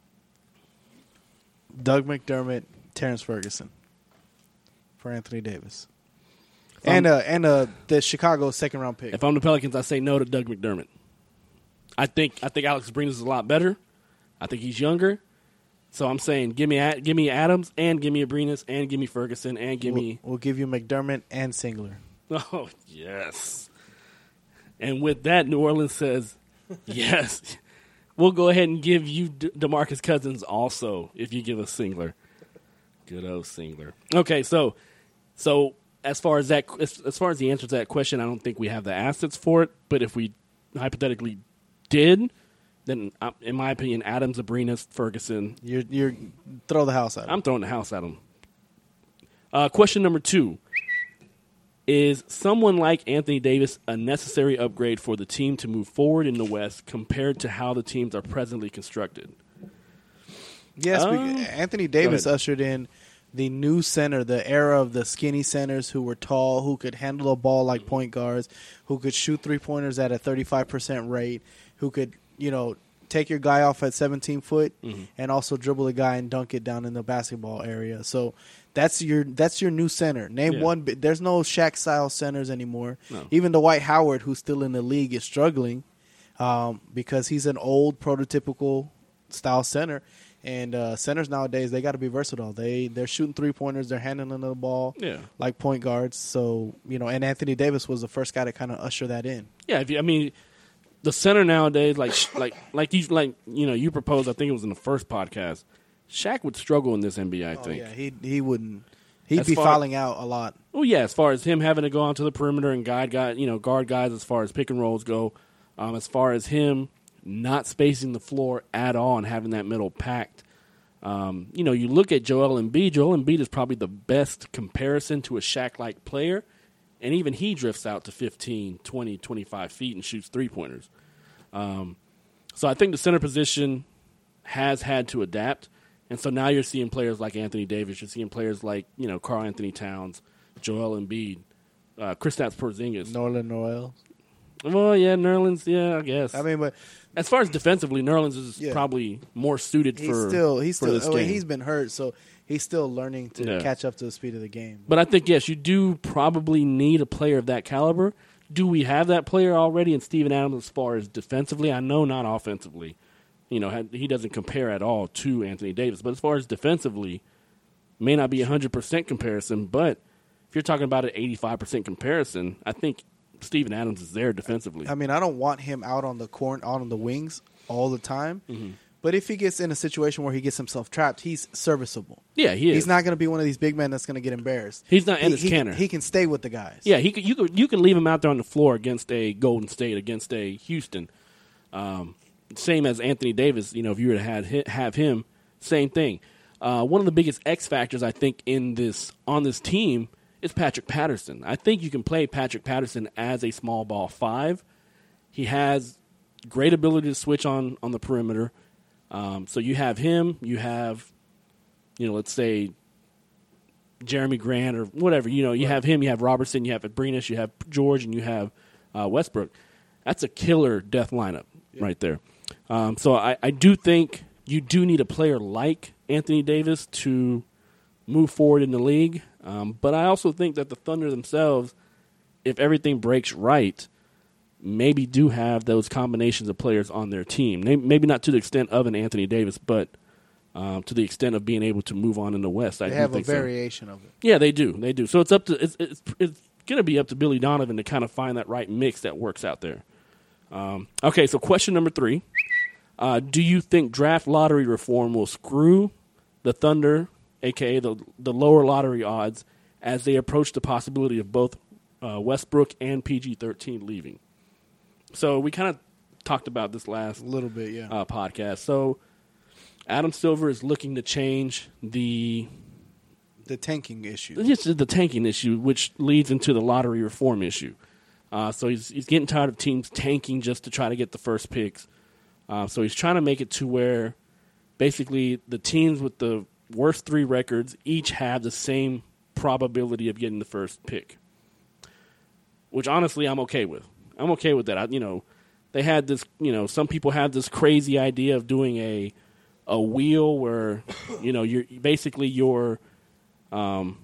Doug McDermott, Terrence Ferguson for Anthony Davis, and uh, and uh, the Chicago second round pick. If I'm the Pelicans, I say no to Doug McDermott. I think I think Alex Abrines is a lot better. I think he's younger. So I'm saying give me A- give me Adams and give me Abrines and give me Ferguson and give we'll, me we'll give you McDermott and Singler. Oh, yes. And with that, New Orleans says, yes, we'll go ahead and give you De- DeMarcus Cousins also if you give us Singler. Good old Singler. Okay, so so as far as that, as, as far as the answer to that question, I don't think we have the assets for it. But if we hypothetically did, then uh, in my opinion, Adams, Abrines, Ferguson, You're you're throw the house at him. I'm throwing the house at him. Uh, question number two. Is someone like Anthony Davis a necessary upgrade for the team to move forward in the West compared to how the teams are presently constructed? Yes, Um, because Anthony Davis ahead. ushered in the new center, the era of the skinny centers who were tall, who could handle a ball like point guards, who could shoot three-pointers at a thirty-five percent rate, who could, you know, take your guy off at seventeen foot Mm-hmm. and also dribble the guy and dunk it down in the basketball area. So that's your that's your new center. Name Yeah. one. bi- There's no Shaq-style centers anymore. No. Even Dwight Howard, who's still in the league, is struggling um, because he's an old prototypical style center. And uh, centers nowadays, they got to be versatile. They they're shooting three pointers, they're handling the ball Yeah. like point guards. So you know, and Anthony Davis was the first guy to kind of usher that in. Yeah, if you, I mean, the center nowadays, like like like you like you know, you proposed. I think it was in the first podcast. Shaq would struggle in this N B A. I Oh think. yeah, he he wouldn't. He'd As be far- fouling out a lot. Oh yeah, as far as him having to go onto the perimeter and guide guys, you know, guard guys as far as pick and rolls go, um, as far as him not spacing the floor at all and having that middle packed. Um, you know, you look at Joel Embiid. Joel Embiid is probably the best comparison to a Shaq-like player, and even he drifts out to fifteen, twenty, twenty-five feet and shoots three-pointers. Um, so I think the center position has had to adapt, and so now you're seeing players like Anthony Davis. You're seeing players like, you know, Karl Anthony Towns, Joel Embiid, uh, Kristaps Porzingis. Norland Noel. Well, yeah, Nerlens, yeah, I guess. I mean, but as far as defensively, Nerlens is Yeah. probably more suited he's for still he's for still this I mean, game. he's been hurt, so he's still learning to Yeah. catch up to the speed of the game. But I think, yes, you do probably need a player of that caliber. Do we have that player already in Steven Adams as far as defensively? I know not offensively. You know, had- he doesn't compare at all to Anthony Davis. But as far as defensively, may not be a one hundred percent comparison. But if you're talking about an eighty-five percent comparison, I think Steven Adams is there defensively. I mean, I don't want him out on the corn, out on the wings all the time. Mm-hmm. But if he gets in a situation where he gets himself trapped, he's serviceable. Yeah, he is. He's not going to be one of these big men that's going to get embarrassed. He's not he, Enes he, Kanter. He can stay with the guys. Yeah, he could, you could you can leave him out there on the floor against a Golden State, against a Houston. Um, same as Anthony Davis. You know, if you were to have hi- have him, same thing. Uh, one of the biggest X factors I think in this on this team is Patrick Patterson. I think you can play Patrick Patterson as a small ball five. He has great ability to switch on on the perimeter. Um, so you have him. You have, you know, let's say Jeremy Grant or whatever. You know, you have him, you have Robertson, you have Abrines, you have George, and you have uh, Westbrook. That's a killer death lineup right there. Um, so I, I do think you do need a player like Anthony Davis to move forward in the league. Um, but I also think that the Thunder themselves, if everything breaks right, maybe do have those combinations of players on their team. They, maybe not to the extent of an Anthony Davis, but um, to the extent of being able to move on in the West. I They do have a think so. variation of it. Yeah, they do. They do. So it's up to it's it's, it's going to be up to Billy Donovan to kind of find that right mix that works out there. Um, okay, so question number three: uh, do you think draft lottery reform will screw the Thunder, aka the the lower lottery odds, as they approach the possibility of both uh, Westbrook and P G thirteen leaving? So we kind of talked about this last A little bit, yeah. uh, podcast. So Adam Silver is looking to change the the tanking issue. just the tanking issue, which leads into the lottery reform issue. Uh, so he's he's getting tired of teams tanking just to try to get the first picks. Uh, so he's trying to make it to where basically the teams with the worst three records each have the same probability of getting the first pick, which honestly I'm okay with. I'm okay with that. I, you know, they had this, you know, some people have this crazy idea of doing a a wheel where, you know, you're basically your um,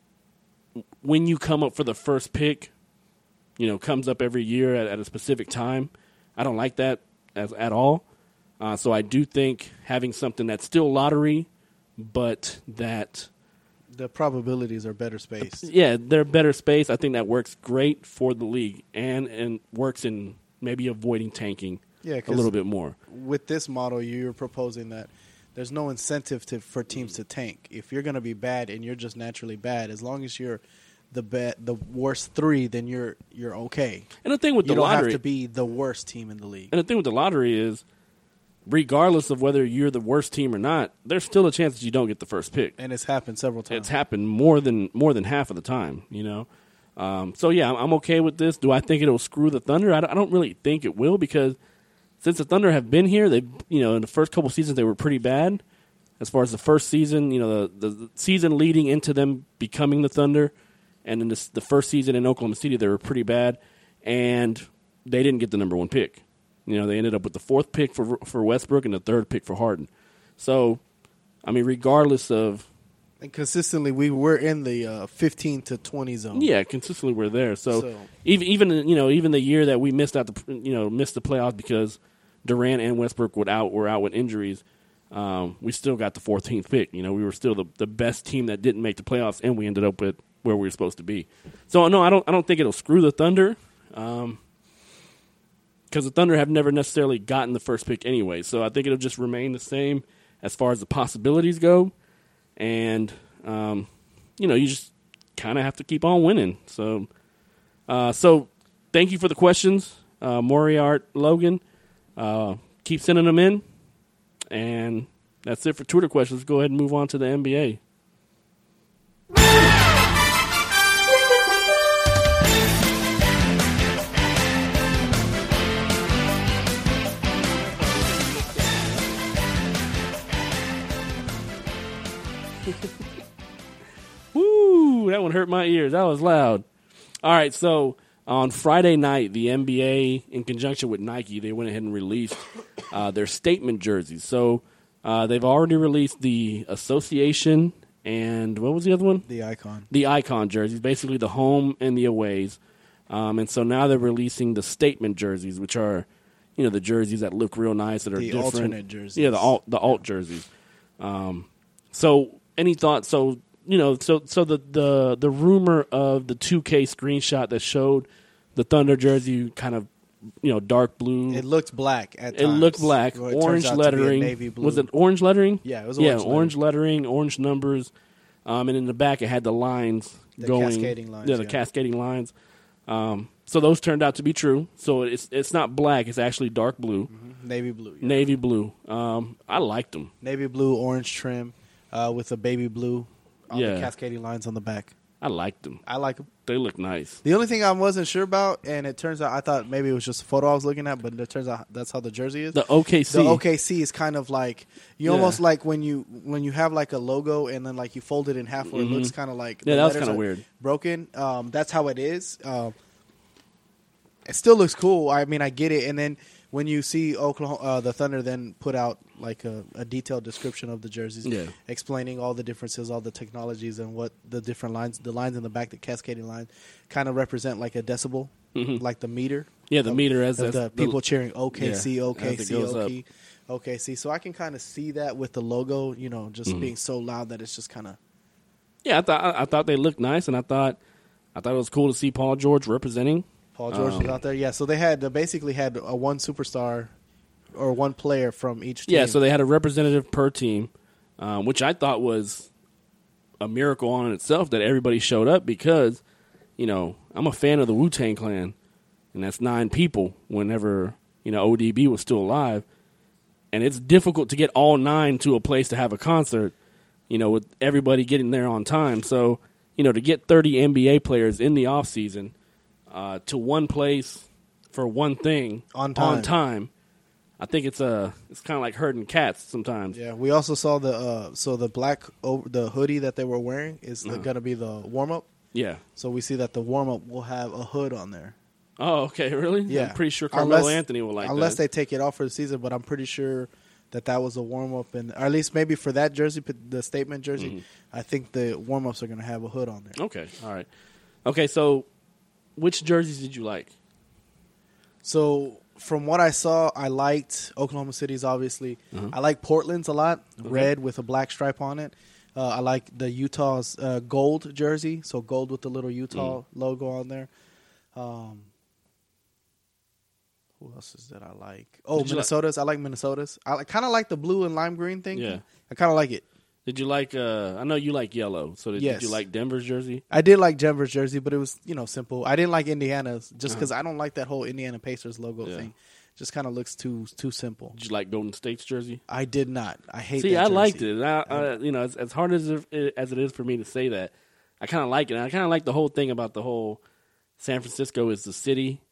when you come up for the first pick, you know, comes up every year at, at a specific time. I don't like that as, at all. Uh, so I do think having something that's still lottery, but that the probabilities are better spaced. Yeah, they're better space. I think that works great for the league and, and works in maybe avoiding tanking yeah, a little bit more. With this model, you're proposing that there's no incentive to, for teams to tank. If you're going to be bad and you're just naturally bad, as long as you're the bad, the worst three, then you're you're okay. And the thing with you the don't lottery, have to be the worst team in the league. And the thing with the lottery is, regardless of whether you're the worst team or not, there's still a chance that you don't get the first pick. And it's happened several times. It's happened more than more than half of the time, you know. Um, so yeah, I'm, I'm okay with this. Do I think it'll screw the Thunder? I don't, I don't really think it will, because since the Thunder have been here, they, you know, in the first couple seasons they were pretty bad. As far as the first season, you know, the, the, the season leading into them becoming the Thunder, and in this, the first season in Oklahoma City, they were pretty bad, and they didn't get the number one pick. You know, they ended up with the fourth pick for for Westbrook and the third pick for Harden. So, I mean, regardless of, and consistently, we were in the uh, fifteen to twenty zone. Yeah, consistently we're there. So, So- even even you know even the year that we missed out the you know missed the playoffs because Durant and Westbrook were out were out with injuries, um, we still got the fourteenth pick. You know, we were still the, the best team that didn't make the playoffs, and we ended up with where we were supposed to be. So no, I don't I don't think it'll screw the Thunder, um, because the Thunder have never necessarily gotten the first pick anyway. So I think it'll just remain the same as far as the possibilities go, and um, you know you just kind of have to keep on winning. So, uh, so thank you for the questions, uh, Moriart Logan. Uh, keep sending them in, and that's it for Twitter questions. Let's go ahead and move on to the N B A. Woo! That one hurt my ears. That was loud. All right, so on Friday night, the N B A, in conjunction with Nike, they went ahead and released uh, their statement jerseys. So uh, they've already released the Association and what was the other one? The Icon. The Icon jerseys, basically the home and the aways. Um, and so now they're releasing the statement jerseys, which are, you know, the jerseys that look real nice, that are The different. alternate jerseys. Yeah, the alt, the alt jerseys. Um, so any thoughts? So, you know, so so the, the, the rumor of the two K screenshot that showed the Thunder jersey kind of, you know, dark blue. It looked black at It times. looked black. Well, it turns Orange out to be a lettering. navy blue. Was it orange lettering? Yeah, it was yeah, orange orange lettering, orange numbers. Um, and in the back, it had the lines The going. cascading lines, Yeah, the yeah. cascading lines. Um, so those turned out to be true. So it's it's not black. It's actually dark blue, Navy blue. yeah. navy blue. Um, I liked them. Navy blue, orange trim uh, with a baby blue on Yeah. the cascading lines on the back. I liked them. I like them. They look nice. The only thing I wasn't sure about, and it turns out I thought maybe it was just a photo I was looking at, but it turns out that's how the jersey is. The O K C. The O K C is kind of like you Yeah. almost like when you when you have like a logo and then like you fold it in half where Mhm. it looks kind of like Yeah, the that was letters kinda are weird. broken. Um, that's how it is. Um, it still looks cool. I mean, I get it. And then when you see Oklahoma, uh, the Thunder then put out like a, a detailed description of the jerseys, Yeah. explaining all the differences, all the technologies, and what the different lines, the lines in the back, the cascading line, kind of represent like a decibel, Mhm. like the meter. Yeah, the of- meter as of as the people cheering O K C, yeah, O K as it C, goes up. O K C, O K C. So I can kind of see that with the logo, you know, just Mhm. being so loud that it's just kind of. Yeah, I thought I, I thought they looked nice, and I thought I thought it was cool to see Paul George representing. Paul George Um, was out there, yeah. So they had they basically had a one superstar or one player from each team. Yeah, so they had a representative per team, um, which I thought was a miracle on in itself that everybody showed up because, you know, I'm a fan of the Wu-Tang Clan, and that's nine people whenever, you know, O D B was still alive. And it's difficult to get all nine to a place to have a concert, you know, with everybody getting there on time. So, you know, to get thirty N B A players in the offseason uh, to one place for one thing On time. on time I think it's a it's kind of like herding cats sometimes. Yeah, we also saw the uh, so the black over the hoodie that they were wearing is uh-huh. going to be the warm up. Yeah. So we see that the warm up will have a hood on there. Oh, okay, really? Yeah. I'm pretty sure Carmelo unless, Anthony will like unless that. they take it off for the season, but I'm pretty sure that that was a warm up, and or at least maybe for that jersey, the statement jersey, mm-hmm. I think the warm ups are going to have a hood on there. Okay, all right. Okay, so which jerseys did you like? So from what I saw, I liked Oklahoma City's, obviously. Uh-huh. I like Portland's a lot, okay. red with a black stripe on it. Uh, I like the Utah's uh, gold jersey, so gold with the little Utah mm. logo on there. Um, who else is that I like? Oh, Minnesota's. Like? I like Minnesota's. I kind of like the blue and lime green thing. Yeah. I kind of like it. Did you like, uh, I know you like yellow, so did, yes. did you like Denver's jersey? I did like Denver's jersey, but it was, you know, simple. I didn't like Indiana's just because uh-huh. I don't like that whole Indiana Pacers logo yeah. thing. Just kind of looks too too simple. Did you like Golden State's jersey? I did not. I hate. See, that I jersey. liked it. I, I, you know, as, as hard as it, as it is for me to say that, I kind of like it. And I kind of like the whole thing about the whole San Francisco is the city,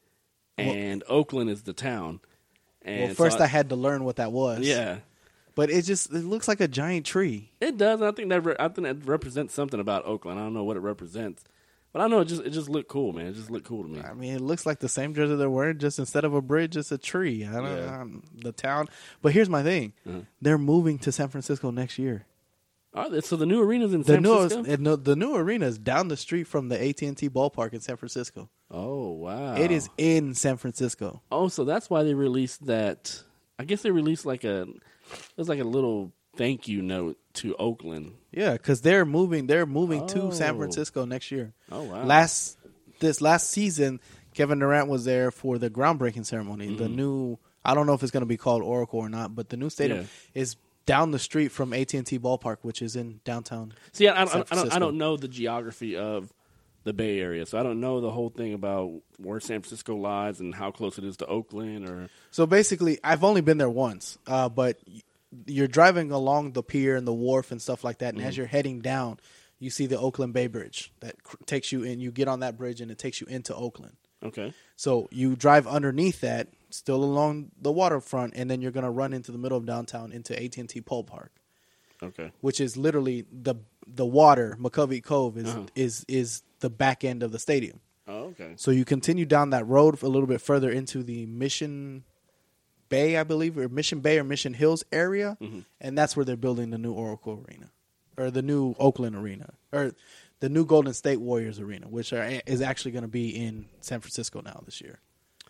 and well, Oakland is the town. And well, first so I, I had to learn what that was. Yeah, but it just it looks like a giant tree. It does. I think that re- I think that represents something about Oakland. I don't know what it represents. But I know it just it just looked cool, man. It just looked cool to me. I mean, it looks like the same jersey they're wearing, just instead of a bridge, it's a tree. I don't yeah. know the town. But here's my thing: uh-huh. they're moving to San Francisco next year. Are they? So the new arena's in the San new, Francisco. No, the new arena is down the street from the A T and T ballpark in San Francisco. Oh wow! It is in San Francisco. Oh, so that's why they released that. I guess they released like a it was like a little thank you note to Oakland. Yeah, because they're moving. They're moving oh. to San Francisco next year. Oh wow! Last this last season, Kevin Durant was there for the groundbreaking ceremony. Mm-hmm. The new, I don't know if it's going to be called Oracle or not, but the new stadium yeah. is down the street from A T and T Ballpark, which is in downtown. See, I, I, I, I don't, I don't know the geography of the Bay Area, so I don't know the whole thing about where San Francisco lies and how close it is to Oakland. Or so basically, I've only been there once, uh, but you're driving along the pier and the wharf and stuff like that, and mm-hmm. as you're heading down, you see the Oakland Bay Bridge that cr- takes you in. You get on that bridge, and it takes you into Oakland. Okay. So you drive underneath that, still along the waterfront, and then you're going to run into the middle of downtown into A T and T Pole Park. Okay. Which is literally the the water. McCovey Cove is uh-huh. is is the back end of the stadium. Oh, okay. So you continue down that road a little bit further into the Mission Bay, I believe, or Mission Bay or Mission Hills area, mm-hmm. and that's where they're building the new Oracle Arena, or the new Oakland Arena, or the new Golden State Warriors Arena, which are, is actually going to be in San Francisco now this year.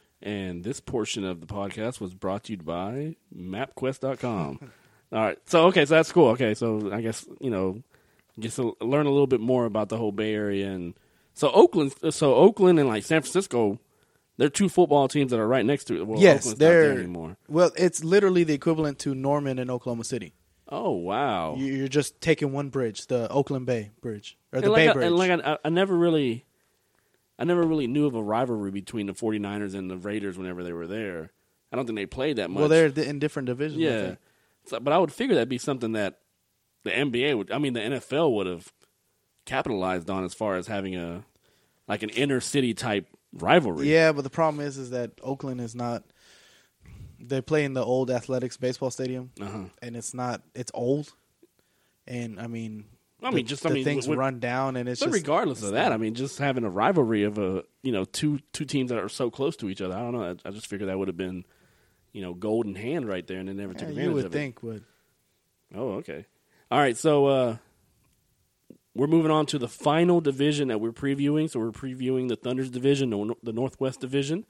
And this portion of the podcast was brought to you by MapQuest dot com. All right, so okay, so that's cool. Okay, so I guess you know, just to learn a little bit more about the whole Bay Area, and so Oakland, so Oakland and like San Francisco. They're two football teams that are right next to it. Well, yes, Oakland's they're. Not there anymore. Well, it's literally the equivalent to Norman and Oklahoma City. Oh wow! You're just taking one bridge, the Oakland Bay Bridge or the and Bay like I, Bridge. And like I, I never really, I never really knew of a rivalry between the 49ers and the Raiders whenever they were there. I don't think they played that much. Well, they're in different divisions. Yeah, so, but I would figure that'd be something that the N B A would. I mean, the N F L would have capitalized on as far as having a like an inner city type rivalry. Yeah, but the problem is, is that Oakland is not. They play in the old Athletics baseball stadium, uh-huh. and it's not. It's old, and I mean, I mean, the, just the I mean, things with, run down, and it's. But just, regardless of that, I mean, just having a rivalry of a you know two two teams that are so close to each other. I don't know. I, I just figured that would have been, you know, golden hand right there, and they never yeah, took advantage you would of think it. would. Oh, okay. All right, so uh, we're moving on to the final division that we're previewing. So we're previewing the Thunder's division, the, the Northwest Division.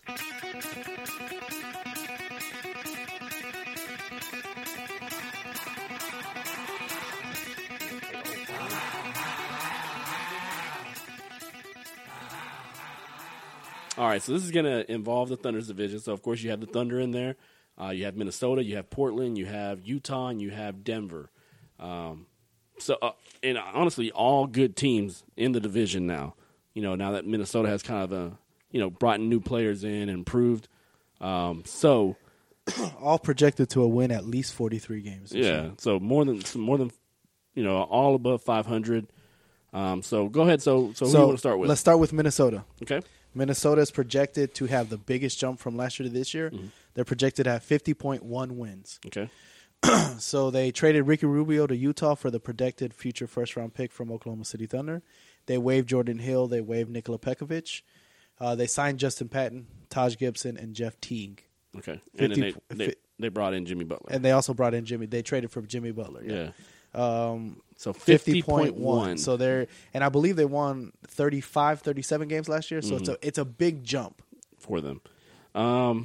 All right, so this is going to involve the Thunder's division. So, of course, you have the Thunder in there. Uh, you have Minnesota, you have Portland, you have Utah, and you have Denver. Um, so, uh, and honestly, all good teams in the division now. You know, now that Minnesota has kind of, a, you know, brought new players in and improved. Um, so, all projected to a win at least forty-three games. Yeah, so more than more than, you know, all above five hundred. Um, so go ahead. So, so who so do you want to start with? Let's start with Minnesota. Okay. Minnesota is projected to have the biggest jump from last year to this year. Mm-hmm. They're projected to have fifty point one wins. Okay. So they traded Ricky Rubio to Utah for the projected future first-round pick from Oklahoma City Thunder. They waived Jordan Hill. They waived Nikola Pekovic. Uh, they signed Justin Patton, Taj Gibson, and Jeff Teague. Okay. And fifty, then they, they, they brought in Jimmy Butler. And they also brought in Jimmy. They traded for Jimmy Butler. Yeah. yeah. Um, so fifty point one. fifty. So they're, and I believe they won thirty-five, thirty-seven games last year. So mm-hmm. it's a it's a big jump for them. Um,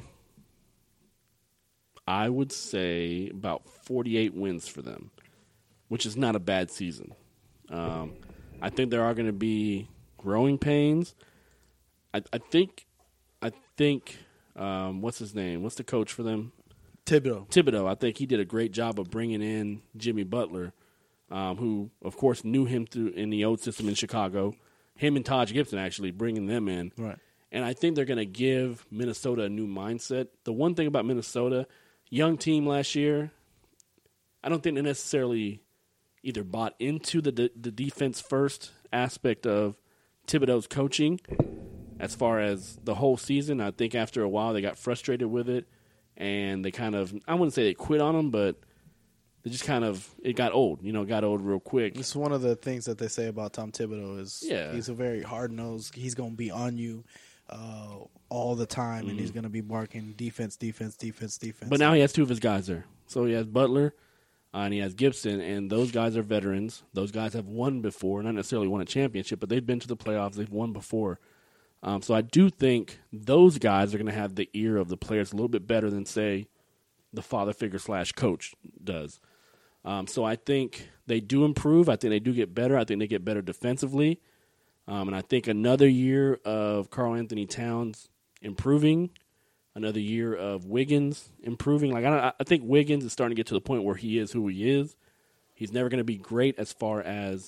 I would say about forty-eight wins for them, which is not a bad season. Um, I think there are going to be growing pains. I, I think, I think, um, what's his name? What's the coach for them? Thibodeau. Thibodeau. I think he did a great job of bringing in Jimmy Butler, um, who, of course, knew him through in the old system in Chicago. Him and Taj Gibson actually bringing them in. Right. And I think they're going to give Minnesota a new mindset. The one thing about Minnesota, young team last year, I don't think they necessarily either bought into the de- the defense first aspect of Thibodeau's coaching as far as the whole season. I think after a while they got frustrated with it, and they kind of, I wouldn't say they quit on him, but they just kind of, it got old. You know, it got old real quick. It's one of the things that they say about Tom Thibodeau is yeah. he's a very hard-nosed. He's going to be on you uh, all the time, mm-hmm. and he's going to be barking defense, defense, defense, defense. But now he has two of his guys there. So he has Butler uh, and he has Gibson, and those guys are veterans. Those guys have won before, not necessarily won a championship, but they've been to the playoffs. They've won before. Um, so I do think those guys are going to have the ear of the players a little bit better than, say, the father figure slash coach does. Um, so I think they do improve. I think they do get better. I think they get better defensively. Um, and I think another year of Karl Anthony Towns improving, another year of Wiggins improving. Like I, I think Wiggins is starting to get to the point where he is who he is. He's never going to be great as far as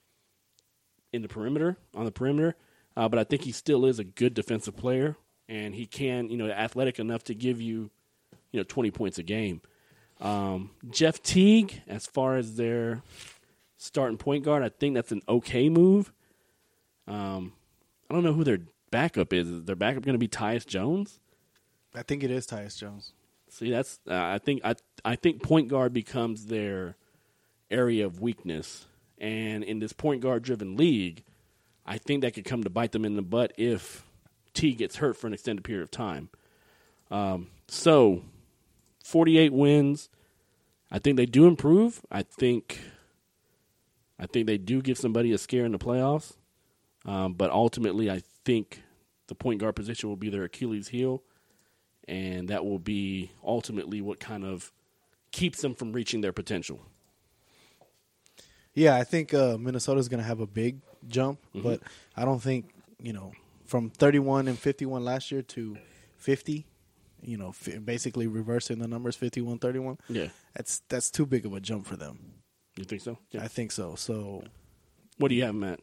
in the perimeter, on the perimeter. Uh, but I think he still is a good defensive player, and he can, you know, athletic enough to give you, you know, twenty points a game. Um, Jeff Teague, as far as their starting point guard, I think that's an okay move. Um, I don't know who their backup is. Is their backup going to be Tyus Jones? I think it is Tyus Jones. See, that's uh, I think I I think point guard becomes their area of weakness, and in this point guard driven league, I think that could come to bite them in the butt if T gets hurt for an extended period of time. Um, so, forty-eight wins. I think they do improve. I think, I think they do give somebody a scare in the playoffs. Um, but ultimately, I think the point guard position will be their Achilles heel, and that will be ultimately what kind of keeps them from reaching their potential. Yeah, I think uh, Minnesota's going to have a big jump, mm-hmm. but I don't think, you know, from thirty-one and fifty-one last year to fifty, you know, f- basically reversing the numbers, fifty-one thirty-one. Yeah. That's that's too big of a jump for them. You think so? Yeah. I think so. So, what do you have, Matt?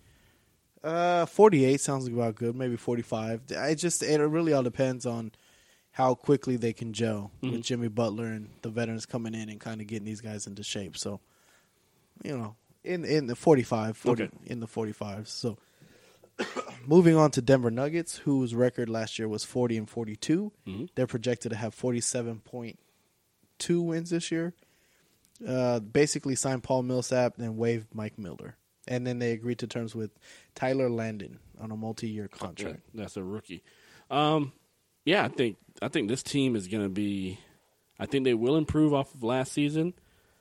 Uh, forty-eight sounds about good. Maybe forty-five. I just it really all depends on how quickly they can gel mm-hmm. with Jimmy Butler and the veterans coming in and kind of getting these guys into shape. So, you know, in in the forty-five, forty, okay. in the forty-fives. So, moving on to Denver Nuggets, whose record last year was forty and forty-two. Mm-hmm. They're projected to have forty-seven point two wins this year. Uh, basically signed Paul Millsap and waived Mike Miller. And then they agreed to terms with Tyler Landon on a multi-year contract. Yeah, that's a rookie. Um, yeah, I think I think this team is going to be – I think they will improve off of last season.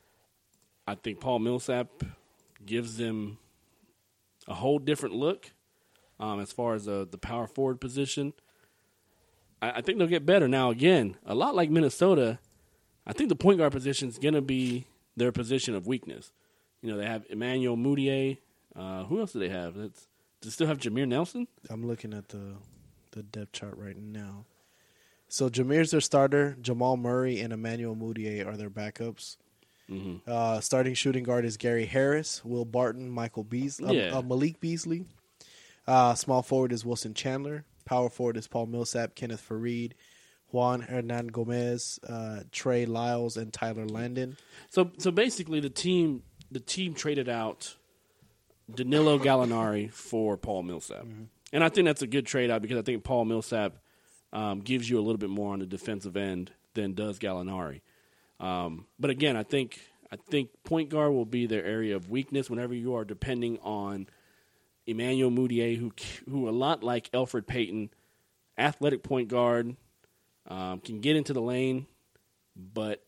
I think Paul Millsap gives them a whole different look um, as far as uh, the power forward position. I, I think they'll get better. Now, again, a lot like Minnesota, I think the point guard position is going to be their position of weakness. You know, they have Emmanuel Mudiay. Uh, who else do they have? That's, do they still have Jameer Nelson? I'm looking at the the depth chart right now. So Jameer's their starter. Jamal Murray and Emmanuel Mudiay are their backups. Mm-hmm. Uh, starting shooting guard is Gary Harris, Will Barton, Michael Beasley, yeah. uh, uh, Malik Beasley. Uh, small forward is Wilson Chandler. Power forward is Paul Millsap, Kenneth Farid, Juan Hernan Gomez, uh, Trey Lyles, and Tyler Landon. So, so basically, the team. The team traded out Danilo Gallinari for Paul Millsap. Mm-hmm. And I think that's a good trade-out because I think Paul Millsap um, gives you a little bit more on the defensive end than does Gallinari. Um, but again, I think I think point guard will be their area of weakness whenever you are depending on Emmanuel Mudiay, who who a lot like Elfrid Payton, athletic point guard, um, can get into the lane, but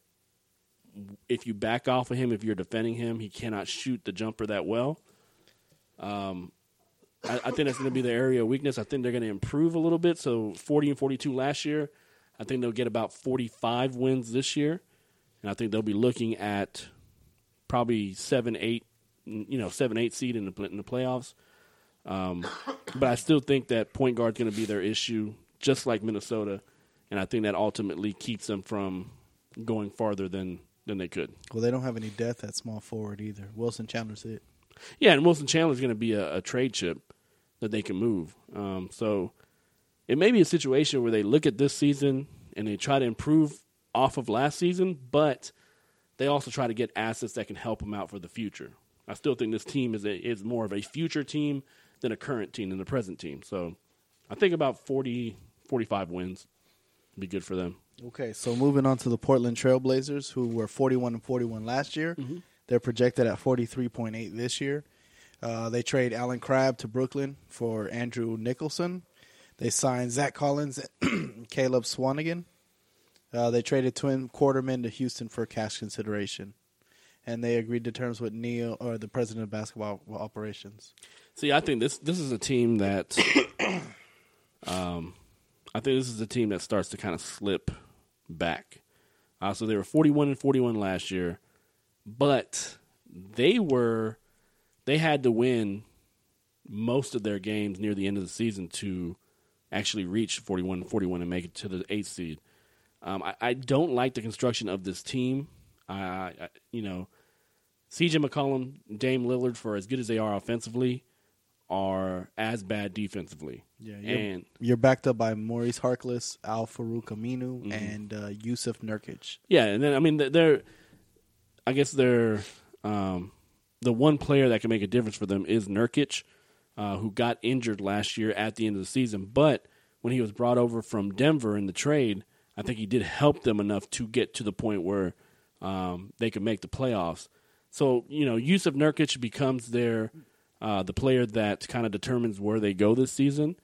if you back off of him, if you're defending him, he cannot shoot the jumper that well. Um, I, I think that's going to be the area of weakness. I think they're going to improve a little bit. So forty and forty-two last year. I think they'll get about forty-five wins this year. And I think they'll be looking at probably seven, eight, you know, seven, eight seed in the in the playoffs. Um, but I still think that point guard is going to be their issue, just like Minnesota. And I think that ultimately keeps them from going farther than, than they could. Well, they don't have any depth at small forward either. Wilson Chandler's it. Yeah, and Wilson Chandler's going to be a, a trade chip that they can move. Um, so it may be a situation where they look at this season and they try to improve off of last season, but they also try to get assets that can help them out for the future. I still think this team is a, is more of a future team than a current team, than the present team. So I think about forty, forty-five wins would be good for them. Okay, so moving on to the Portland Trailblazers, who were forty-one and forty-one last year. Mm-hmm. They're projected at forty-three point eight this year. Uh, they trade Alan Crabb to Brooklyn for Andrew Nicholson. They signed Zach Collins and Caleb Swanigan. Uh, they traded Twin Quarterman to Houston for cash consideration. And they agreed to terms with Neil, or the president of basketball operations. See, I think this this is a team that um, I think this is a team that starts to kind of slip back. Uh, so they were forty-one and forty-one last year, but they were they had to win most of their games near the end of the season to actually reach forty-one and forty-one and make it to the eighth seed. Um, I, I don't like the construction of this team. Uh, I, you know, C J McCollum, Dame Lillard, for as good as they are offensively, are as bad defensively. Yeah, you're, and you're backed up by Maurice Harkless, Al Farouk Aminu, mm-hmm. and uh, Yusuf Nurkic. Yeah, and then I mean they're, I guess they're um, the one player that can make a difference for them is Nurkic, uh, who got injured last year at the end of the season, but when he was brought over from Denver in the trade, I think he did help them enough to get to the point where um, they could make the playoffs. So, you know, Yusuf Nurkic becomes their uh, the player that kind of determines where they go this season.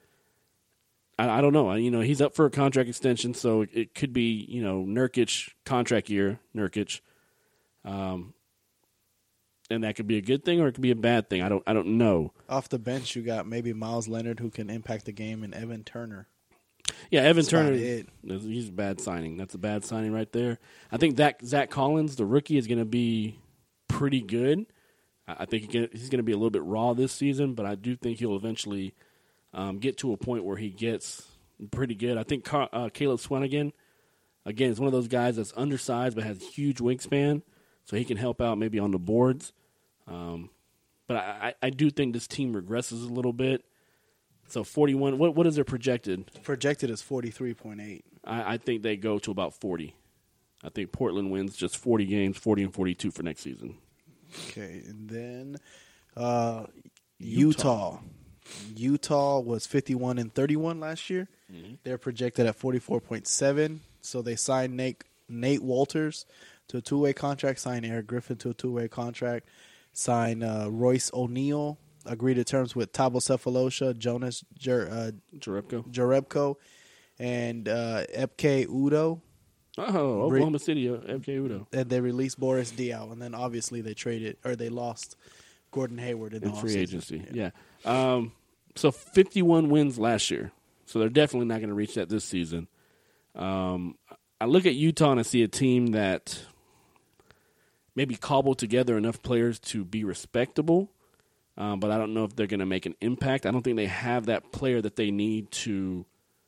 I, I don't know. You know, he's up for a contract extension, so it, it could be, you know, Nurkic contract year, Nurkic. Um, and that could be a good thing or it could be a bad thing. I don't I don't know. Off the bench, you got maybe Miles Leonard, who can impact the game, and Evan Turner. Yeah, Evan That's Turner, it. he's a bad signing. That's a bad signing right there. I think that Zach Collins, the rookie, is going to be pretty good. I think he's going to be a little bit raw this season, but I do think he'll eventually um, get to a point where he gets pretty good. I think Car- uh, Caleb Swanigan, again, is one of those guys that's undersized but has a huge wingspan, so he can help out maybe on the boards. Um, but I, I do think this team regresses a little bit. So forty-one, what what is their projected? Projected is forty-three point eight. I, I think they go to about forty. I think Portland wins just forty games, forty and forty-two for next season. Okay, and then uh, Utah. Utah. Utah was fifty-one and thirty-one last year. Mm-hmm. They're projected at forty-four point seven. So they signed Nate Nate Walters to a two-way contract, signed Eric Griffin to a two-way contract, signed uh, Royce O'Neal. Agreed to terms with Thabo Sefolosha, Jonas Jer, uh, Jerebko. Jerebko, and uh, Epke Udo. Oh, Oklahoma City, uh, Epke Udo. And they released Boris Diaw, and then obviously they traded or they lost Gordon Hayward in, in the free offseason. agency. Yeah. yeah. Um, so fifty-one wins last year. So they're definitely not going to reach that this season. Um, I look at Utah and I see a team that maybe cobbled together enough players to be respectable. Um, but I don't know if they're going to make an impact. I don't think they have that player that they need to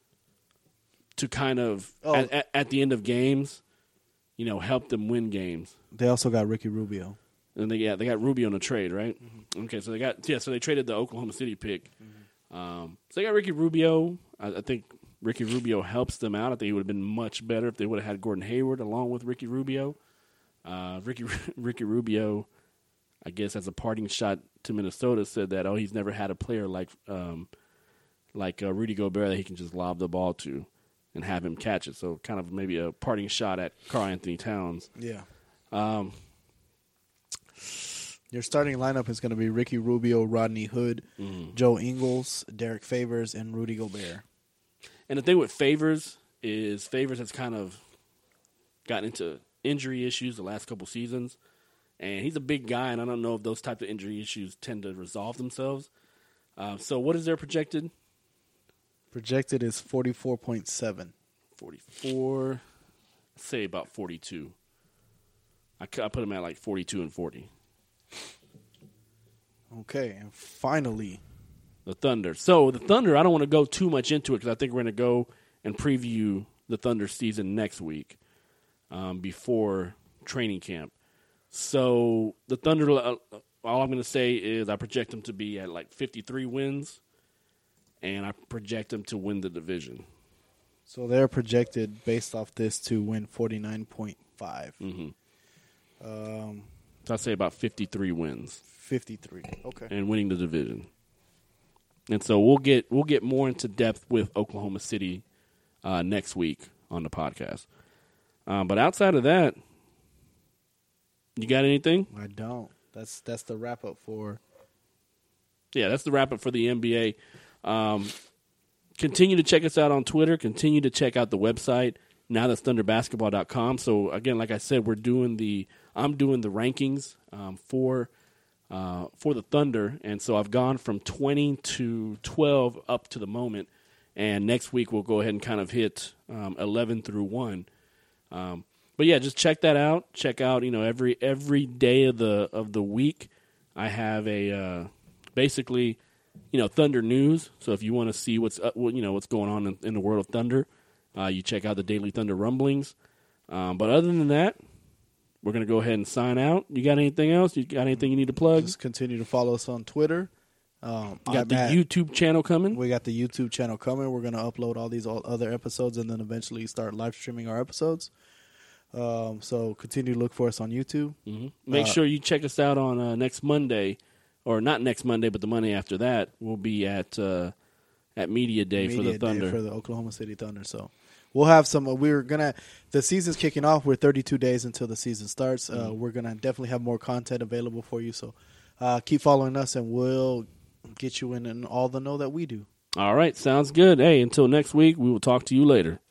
to kind of, oh. at, at, at the end of games, you know, help them win games. They also got Ricky Rubio. And they, yeah, they got Rubio in a trade, right? Mm-hmm. Okay, so they got, yeah, so they traded the Oklahoma City pick. Mm-hmm. Um, so they got Ricky Rubio. I, I think Ricky Rubio helps them out. I think it would have been much better if they would have had Gordon Hayward along with Ricky Rubio. Uh, Ricky Ricky Rubio, I guess, as a parting shot to Minnesota, said that, oh, he's never had a player like um, like uh, Rudy Gobert that he can just lob the ball to. and have him catch it. So kind of maybe a parting shot at Karl Anthony Towns. Yeah. Um, Your starting lineup is going to be Ricky Rubio, Rodney Hood, mm. Joe Ingles, Derek Favors, and Rudy Gobert. And the thing with Favors is Favors has kind of gotten into injury issues the last couple seasons. And he's a big guy, and I don't know if those types of injury issues tend to resolve themselves. Uh, so what is their projected? Projected is forty-four point seven. forty-four. I'd say about forty-two. I, I put him at like forty-two and forty. Okay, and finally, the Thunder. So the Thunder, I don't want to go too much into it because I think we're going to go and preview the Thunder season next week um, before training camp. So the Thunder, uh, all I'm going to say is I project them to be at like fifty-three wins, and I project them to win the division. So they're projected based off this to win forty-nine point five. Mm-hmm. Um, so I'd say about fifty-three wins. fifty-three. Okay. And winning the division. And so we'll get we'll get more into depth with Oklahoma City uh, next week on the podcast. Um, but outside of that, you got anything? I don't. That's that's the wrap up for. Yeah, that's the wrap up for the N B A. Um, continue to check us out on Twitter. Continue to check out the website now that's thunder basketball dot com. So again, like I said, we're doing the I'm doing the rankings um, for uh, for the Thunder, and so I've gone from twenty to twelve up to the moment. And next week we'll go ahead and kind of hit um, eleven through one. Um, But yeah, just check that out. Check out, you know, every every day of the of the week, I have a uh, basically, you know, Thunder news. So if you want to see what's uh, you know what's going on in, in the world of Thunder, uh, you check out the Daily Thunder Rumblings. Um, but other than that, we're gonna go ahead and sign out. You got anything else? You got anything you need to plug? Just continue to follow us on Twitter. Um, You got I'm the at- YouTube channel coming. We got the YouTube channel coming. We're going to upload all these all other episodes and then eventually start live streaming our episodes. Um, so continue to look for us on YouTube. Mm-hmm. Make Uh, sure you check us out on uh, next Monday, or not next Monday, but the Monday after that. We'll be at uh, at Media Day Media for the Day Thunder. for the Oklahoma City Thunder. So we'll have some. Uh, we're gonna. The season's kicking off. We're thirty-two days until the season starts. Uh, Mhm. We're gonna definitely have more content available for you. So uh, keep following us, and we'll get you in, in all the know that we do. All right, sounds good. Hey, until next week, we will talk to you later.